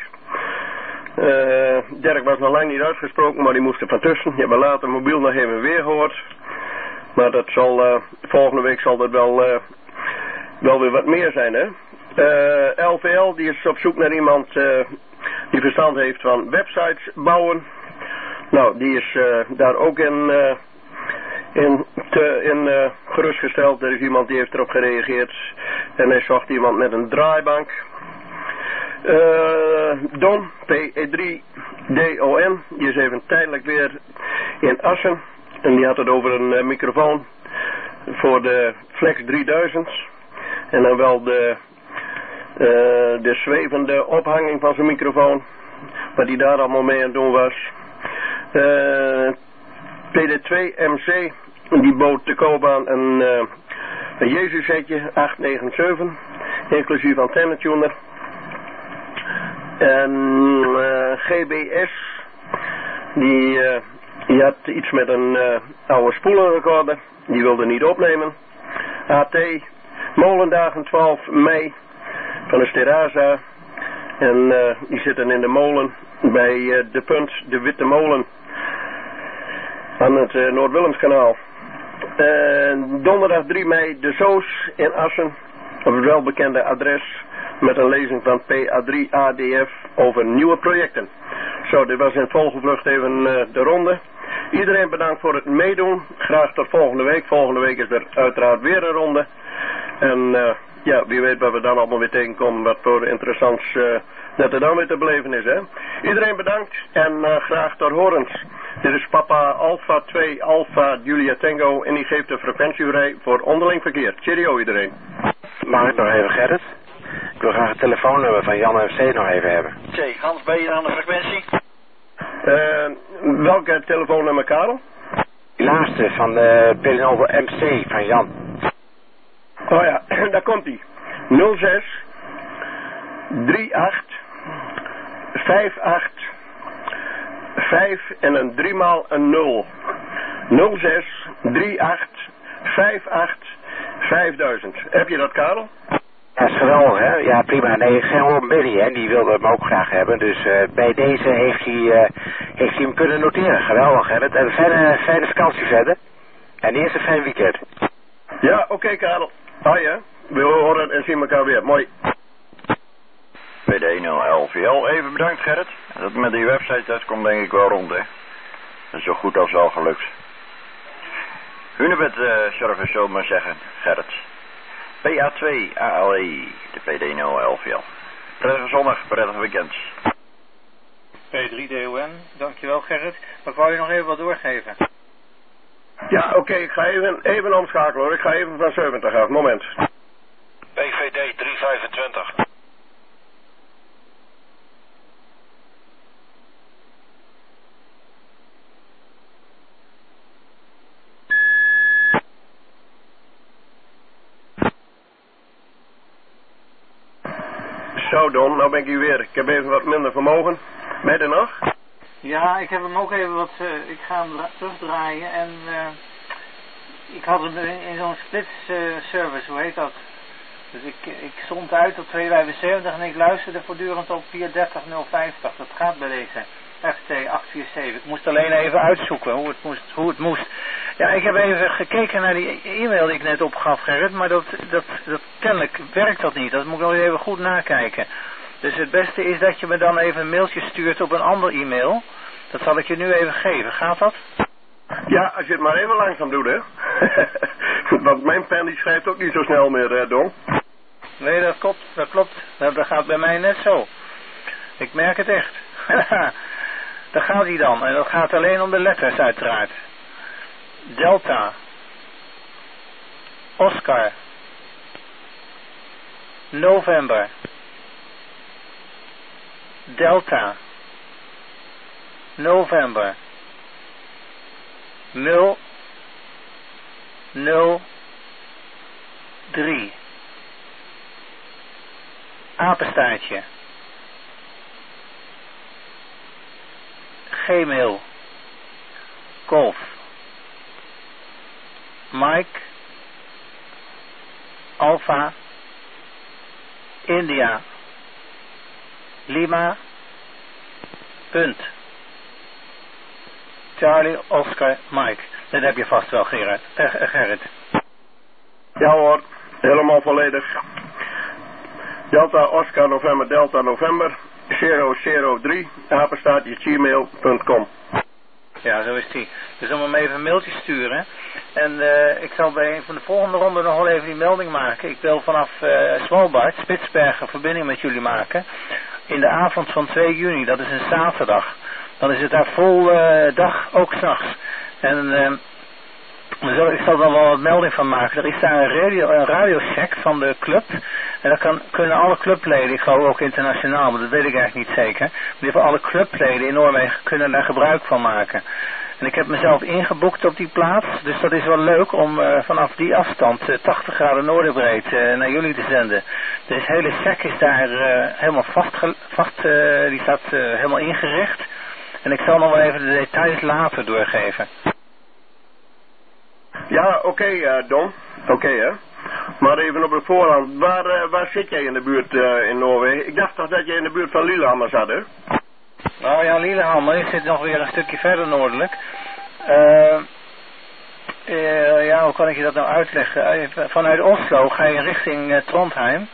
Dirk was nog lang niet uitgesproken, maar die moest er van tussen. Je hebt later mobiel nog even weer gehoord. Maar dat zal, volgende week zal dat wel weer wat meer zijn, hè. LVL die is op zoek naar iemand die verstand heeft van websites bouwen. Nou, die is daar ook in gerustgesteld. Er is iemand die heeft erop gereageerd. En hij zocht iemand met een draaibank. Don, P3DON, die is even tijdelijk weer in Assen. En die had het over een microfoon voor de Flex 3000. En dan wel de zwevende ophanging van zijn microfoon. Wat hij daar allemaal mee aan het doen was. PD2MC, die bood te koop aan een Jezus-setje 897, inclusief antennetuner. En GBS, die had iets met een oude spoelenrecorder, die wilde niet opnemen. AT, molendagen 12 mei van de Steraza. En die zitten in de molen bij de Punt, de Witte Molen. Aan het Noord-Willemskanaal. Donderdag 3 mei de Soos in Assen. Op het welbekende adres. Met een lezing van PA3 ADF over nieuwe projecten. Zo, dit was in volgevlucht even de ronde. Iedereen bedankt voor het meedoen. Graag tot volgende week. Volgende week is er uiteraard weer een ronde. En ja, wie weet wat we dan allemaal weer tegenkomen. Wat voor interessants dat er dan weer te beleven is, hè. Iedereen bedankt en graag tot horens. Dit is Papa Alpha 2 Alpha Julia Tango en die geeft de frequentie vrij voor onderling verkeer. Cheerio iedereen. Mag ik nog even, Gerrit? Ik wil graag het telefoonnummer van Jan FC nog even hebben. Oké, Hans, ben je aan de frequentie? Welke telefoonnummer, Karel? Die laatste van de Pilinover MC van Jan. Oh ja, daar komt hij. 06 38 58 5 en een 3 maal een 0. 06 38 58 5000. Heb je dat, Karel? Dat is geweldig, hè? Ja, prima. Nee, gewoon Billy, hè? Die wilde hem ook graag hebben. Dus bij deze heeft hij hem kunnen noteren. Geweldig, hè? En een fijne vakantie verder. En eerst een fijn weekend. Ja, oké, Karel. Hoi, hè? We horen en zien elkaar weer. Mooi. PD0LVL, even bedankt, Gerrit. Dat met die website, dat komt denk ik wel rond, hè. Dat is zo goed als al gelukt. Hunebed service, zullen we maar zeggen, Gerrit. PA2 ALE, de PD0LVL. Prettige zondag, prettig weekend. P3DON, dankjewel Gerrit. Maar ik wou je nog even wat doorgeven. Ja, oké, ik ga even omschakelen hoor. Ik ga even van 70 af, moment. PVD 3 Zo Don, nou ben ik hier weer. Ik heb even wat minder vermogen. Ben je er nog? Ja, ik heb hem ook even wat... ik ga hem terugdraaien en... ik had hem in zo'n splits service, hoe heet dat? Dus ik stond uit op 275 en ik luisterde voortdurend op 430.050. Dat gaat bij deze FT 847. Ik moest alleen even uitzoeken hoe het moest. Ja, ik heb even gekeken naar die e-mail die ik net opgaf, Gerrit, maar dat kennelijk werkt dat niet. Dat moet ik nog even goed nakijken. Dus het beste is dat je me dan even een mailtje stuurt op een ander e-mail. Dat zal ik je nu even geven. Gaat dat? Ja, als je het maar even langzaam doet, hè. Want mijn pen die schrijft ook niet zo snel meer, Don. Nee, dat klopt. Dat gaat bij mij net zo. Ik merk het echt. Daar gaat hij dan. En dat gaat alleen om de letters uiteraard. Delta. Oscar. November. Delta. November. 003. Apenstaartje. Gmail. Golf. Mike. Alpha. India. Lima. Punt. Charlie, Oscar, Mike. Dat heb je vast wel, Gerrit. Ja hoor, helemaal volledig. Delta, Oscar, November, Delta, November, 003, apenstaartje, gmail.com. Ja, zo is die. Dus om hem even een mailtje sturen. En ik zal bij een van de volgende ronde nog wel even die melding maken. Ik wil vanaf Svalbard, Spitsbergen, verbinding met jullie maken. In de avond van 2 juni, dat is een zaterdag. Dan is het daar vol dag, ook 's nachts. En ik zal er wel wat melding van maken. Er is daar een radiocheck van de club. En daar kunnen alle clubleden, ik geloof ook internationaal, maar dat weet ik eigenlijk niet zeker. Maar in ieder geval alle clubleden in Noorwegen kunnen daar gebruik van maken. En ik heb mezelf ingeboekt op die plaats. Dus dat is wel leuk om vanaf die afstand 80 graden noorderbreed naar jullie te zenden. Dus het hele check is daar helemaal vast die staat helemaal ingericht. En ik zal nog wel even de details later doorgeven. Ja, oké, Don. Oké, hè. Maar even op de voorhand. Waar zit jij in de buurt in Noorwegen? Ik dacht toch dat jij in de buurt van Lillehammer zat, hè? Nou ja, Lillehammer zit nog weer een stukje verder noordelijk. Ja, hoe kan ik je dat nou uitleggen? Vanuit Oslo ga je richting Trondheim.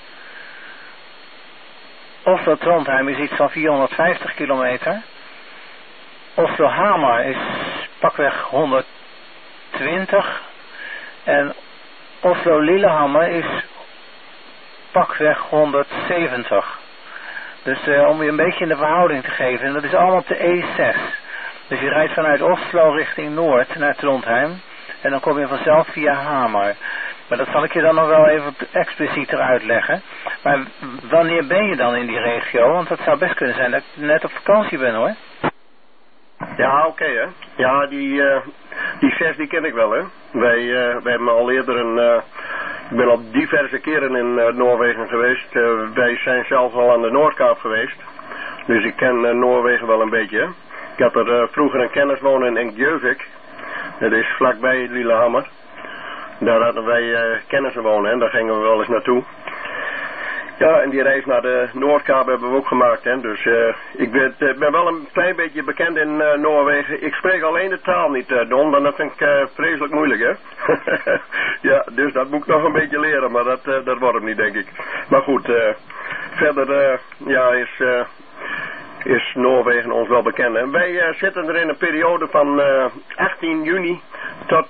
Oslo-Trondheim is iets van 450 kilometer. Oslo-Hamar is pakweg 120 en Oslo-Lillehammer is pakweg 170. Dus om je een beetje in de verhouding te geven, en dat is allemaal op de E6. Dus je rijdt vanuit Oslo richting Noord naar Trondheim en dan kom je vanzelf via Hamar. Maar dat zal ik je dan nog wel even explicieter uitleggen. Maar wanneer ben je dan in die regio? Want het zou best kunnen zijn dat ik net op vakantie ben, hoor. Ja, oké, hè. Ja, die 6 die ken ik wel, hè. Wij hebben al eerder ik ben al diverse keren in Noorwegen geweest. Wij zijn zelfs al aan de Noordkaap geweest. Dus ik ken Noorwegen wel een beetje, hè. Ik had er vroeger een kennis wonen in Gjøvik. Dat is vlakbij Lillehammer. Daar hadden wij kennissen wonen, hè. Daar gingen we wel eens naartoe. Ja, en die reis naar de Noordkaap hebben we ook gemaakt, hè. Dus ik ben wel een klein beetje bekend in Noorwegen. Ik spreek alleen de taal niet, Don, want dat vind ik vreselijk moeilijk, hè. Ja, dus dat moet ik nog een beetje leren, maar dat wordt hem niet, denk ik. Maar goed, verder ja, is Noorwegen ons wel bekend. En wij zitten er in een periode van 18 juni tot...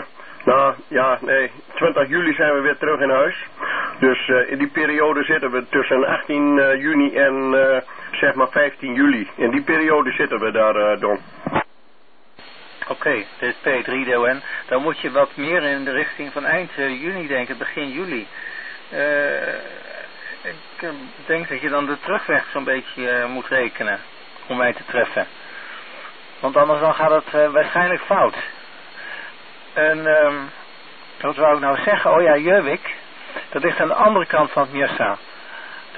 20 juli zijn we weer terug in huis. Dus in die periode zitten we tussen 18 juni en zeg maar 15 juli. In die periode zitten we daar, Don. Oké, dit is P3DON. Dan moet je wat meer in de richting van eind juni denken, begin juli. Ik denk dat je dan de terugweg zo'n beetje moet rekenen om mij te treffen. Want anders dan gaat het waarschijnlijk fout. En wat wou ik nou zeggen? Oh ja, Gjøvik. Dat ligt aan de andere kant van het Mjøsa.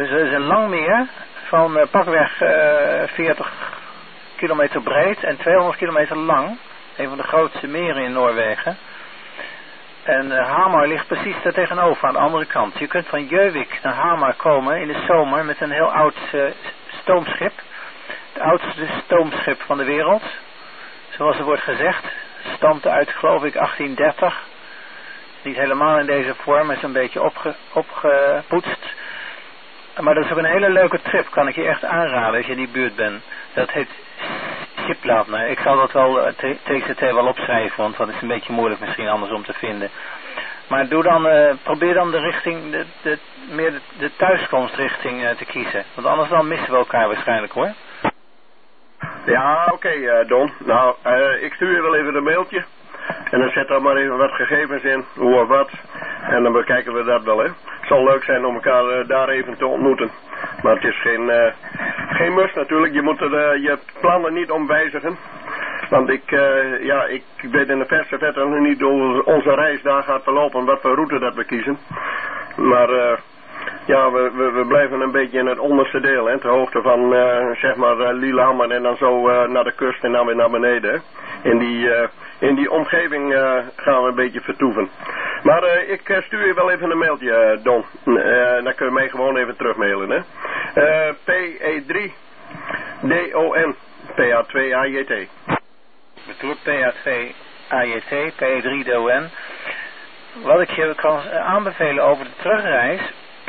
Dus er is een lang meer van pakweg 40 kilometer breed en 200 kilometer lang. Een van de grootste meren in Noorwegen. En Hamar ligt precies daar tegenover aan de andere kant. Je kunt van Gjøvik naar Hamar komen in de zomer met een heel oud stoomschip. Het oudste stoomschip van de wereld. Zoals er wordt gezegd. Stamt uit geloof ik 1830. Niet helemaal in deze vorm, maar is een beetje opgepoetst. Maar dat is ook een hele leuke trip, kan ik je echt aanraden als je in die buurt bent. Dat heet Skipladner. Ik zal dat wel TCT wel opschrijven, want dat is een beetje moeilijk misschien anders om te vinden. Maar probeer dan de richting, meer de thuiskomstrichting te kiezen. Want anders dan missen we elkaar waarschijnlijk hoor. Ja, oké, Don. Nou, ik stuur je wel even een mailtje. En dan zet daar maar even wat gegevens in, hoe of wat. En dan bekijken we dat wel, hè. Het zal leuk zijn om elkaar daar even te ontmoeten. Maar het is geen must natuurlijk. Je moet je plannen niet omwijzigen. Want ik weet in de verse verte nog niet hoe onze reis daar gaat verlopen, wat voor route dat we kiezen. Maar ja, we blijven een beetje in het onderste deel, hè, ter hoogte van zeg maar Lillehammer en dan zo naar de kust en dan weer naar beneden. Hè. In die omgeving gaan we een beetje vertoeven. Maar ik stuur je wel even een mailtje, Don. Dan kun je mij gewoon even terugmailen, hè. PE3 DON PA2 AJT. Bedoel PA2 AJT, PE3 DON. Wat ik je kan aanbevelen over de terugreis.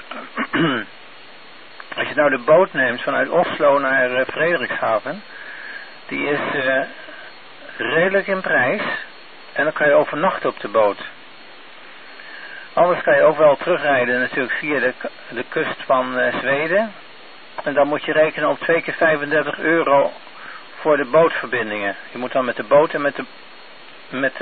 Als je nou de boot neemt vanuit Oslo naar Frederikshavn. Die is redelijk in prijs. En dan kan je overnachten op de boot. Anders kan je ook wel terugrijden natuurlijk via de kust van Zweden. En dan moet je rekenen op 2 keer €35 voor de bootverbindingen. Je moet dan met de boot en met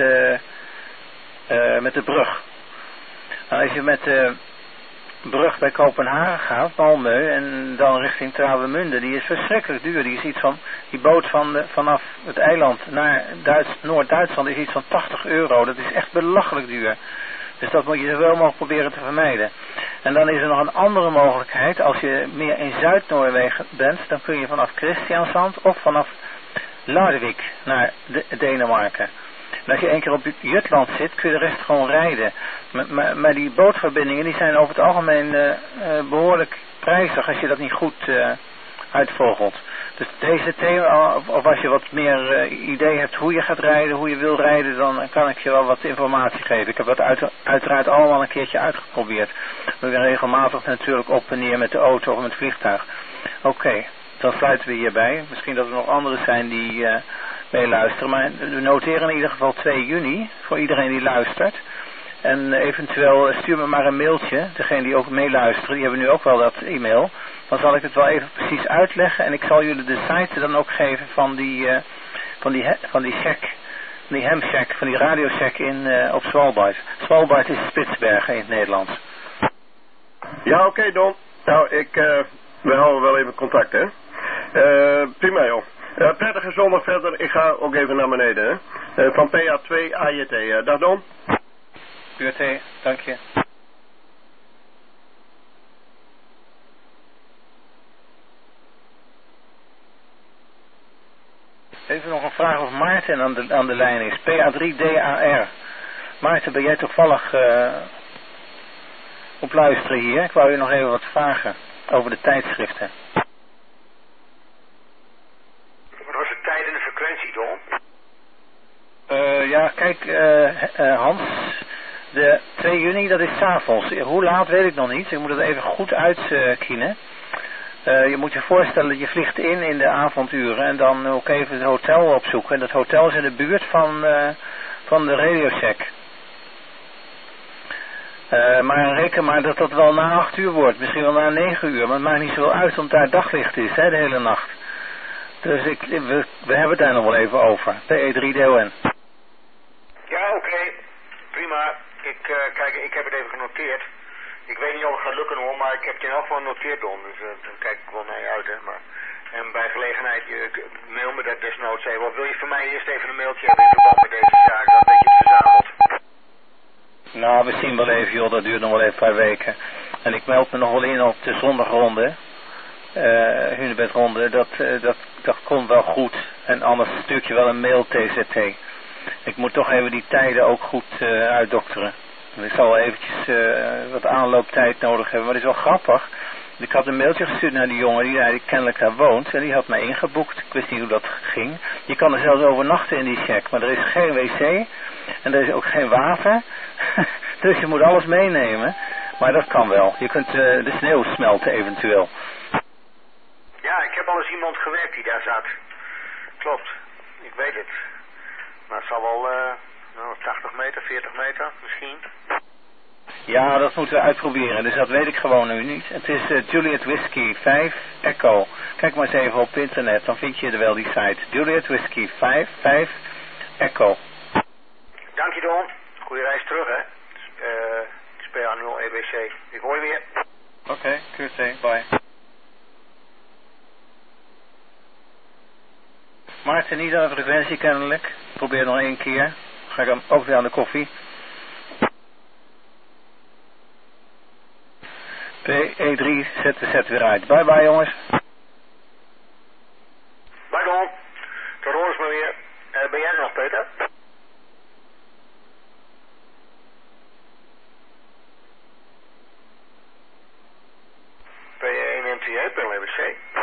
de brug. Nou, als je met de brug bij Kopenhagen gaat, Malmö, en dan richting Travemünde, die is verschrikkelijk duur. Die boot vanaf het eiland naar Noord-Duitsland is iets van €80. Dat is echt belachelijk duur. Dus dat moet je zoveel mogelijk proberen te vermijden. En dan is er nog een andere mogelijkheid. Als je meer in Zuid-Noorwegen bent, dan kun je vanaf Kristiansand of vanaf Larvik naar Denemarken. En als je 1 keer op Jutland zit, kun je de rest gewoon rijden. Maar die bootverbindingen die zijn over het algemeen behoorlijk prijzig als je dat niet goed uitvogelt. Dus deze thema, of als je wat meer idee hebt hoe je gaat rijden, hoe je wil rijden, dan kan ik je wel wat informatie geven. Ik heb dat uiteraard allemaal een keertje uitgeprobeerd. We gaan regelmatig natuurlijk op en neer met de auto of met het vliegtuig. Oké, dan sluiten we hierbij. Misschien dat er nog anderen zijn die meeluisteren. Maar we noteren in ieder geval 2 juni voor iedereen die luistert. En eventueel stuur me maar een mailtje. Degene die ook meeluisteren, die hebben nu ook wel dat e-mail. Dan zal ik het wel even precies uitleggen. En ik zal jullie de site dan ook geven van die shack. Die hamshack, van die radioshack op Svalbard. Svalbard is Spitsbergen in het Nederlands. Ja, oké, Don. Nou, we houden wel even contact, hè. Prima, joh. Prettige zondag verder. Ik ga ook even naar beneden, hè. Van PA2 AJT. Dag, Don. UT, dank je. Even nog een vraag of Maarten aan de lijn is. PA3DAR. Maarten, ben jij toevallig op luisteren hier? Ik wou je nog even wat vragen over de tijdschriften. Wat was de tijd en de frequentie, Don? Ja, kijk, Hans, de 2 juni, dat is 's avonds. Hoe laat weet ik nog niet. Ik moet het even goed uitkiezen. Je moet je voorstellen dat je vliegt in de avonduren en dan ook even het hotel opzoeken. En dat hotel is in de buurt van de radioshack. Maar reken maar dat dat wel na 8 uur wordt. Misschien wel na 9 uur. Maar het maakt niet zoveel uit, want daar daglicht is, hè, de hele nacht. Dus we hebben het daar nog wel even over. PE3DON. Ja, oké. Prima. Ik heb het even genoteerd. Ik weet niet of het gaat lukken hoor, maar ik heb het in elk geval genoteerd, Don. Dus dan kijk ik wel naar je uit, hè. En bij gelegenheid, mail me dat desnoods even. Of wil je voor mij eerst even een mailtje hebben in verband met deze zaak, dat je het verzamelt? Nou, we zien wel even, joh. Dat duurt nog wel even een paar weken. En ik meld me nog wel in op de zondagronde. Hunebedronde. Dat komt wel goed. En anders stuur je wel een mail TZT. Ik moet toch even die tijden ook goed uitdokteren. Ik zal wel eventjes wat aanlooptijd nodig hebben. Maar dat is wel grappig. Ik had een mailtje gestuurd naar die jongen die kennelijk daar woont. En die had mij ingeboekt. Ik wist niet hoe dat ging. Je kan er zelfs overnachten in die check. Maar er is geen wc. En er is ook geen water. Dus je moet alles meenemen. Maar dat kan wel. Je kunt de sneeuw smelten eventueel. Ja, ik heb al eens iemand gewerkt die daar zat. Klopt. Ik weet het. Maar het zal wel 80 meter, 40 meter misschien. Ja, dat moeten we uitproberen. Dus dat weet ik gewoon nu niet. Het is Juliet Whiskey 5 Echo. Kijk maar eens even op internet. Dan vind je er wel die site. Juliet Whiskey 5 Echo. Dank je Don. Goeie reis terug hè. XPA 0 EBC. Ik hoor je weer. Oké, QC. Bye. Maarten, niet aan de frequentie kennelijk. Probeer nog 1 keer. Ga ik hem ook weer aan de koffie. PE3 zet de set weer uit. Bye bye jongens. Bye Don. Tot horen we weer. Ben jij er nog Peter? PE1 MTA, PLBC.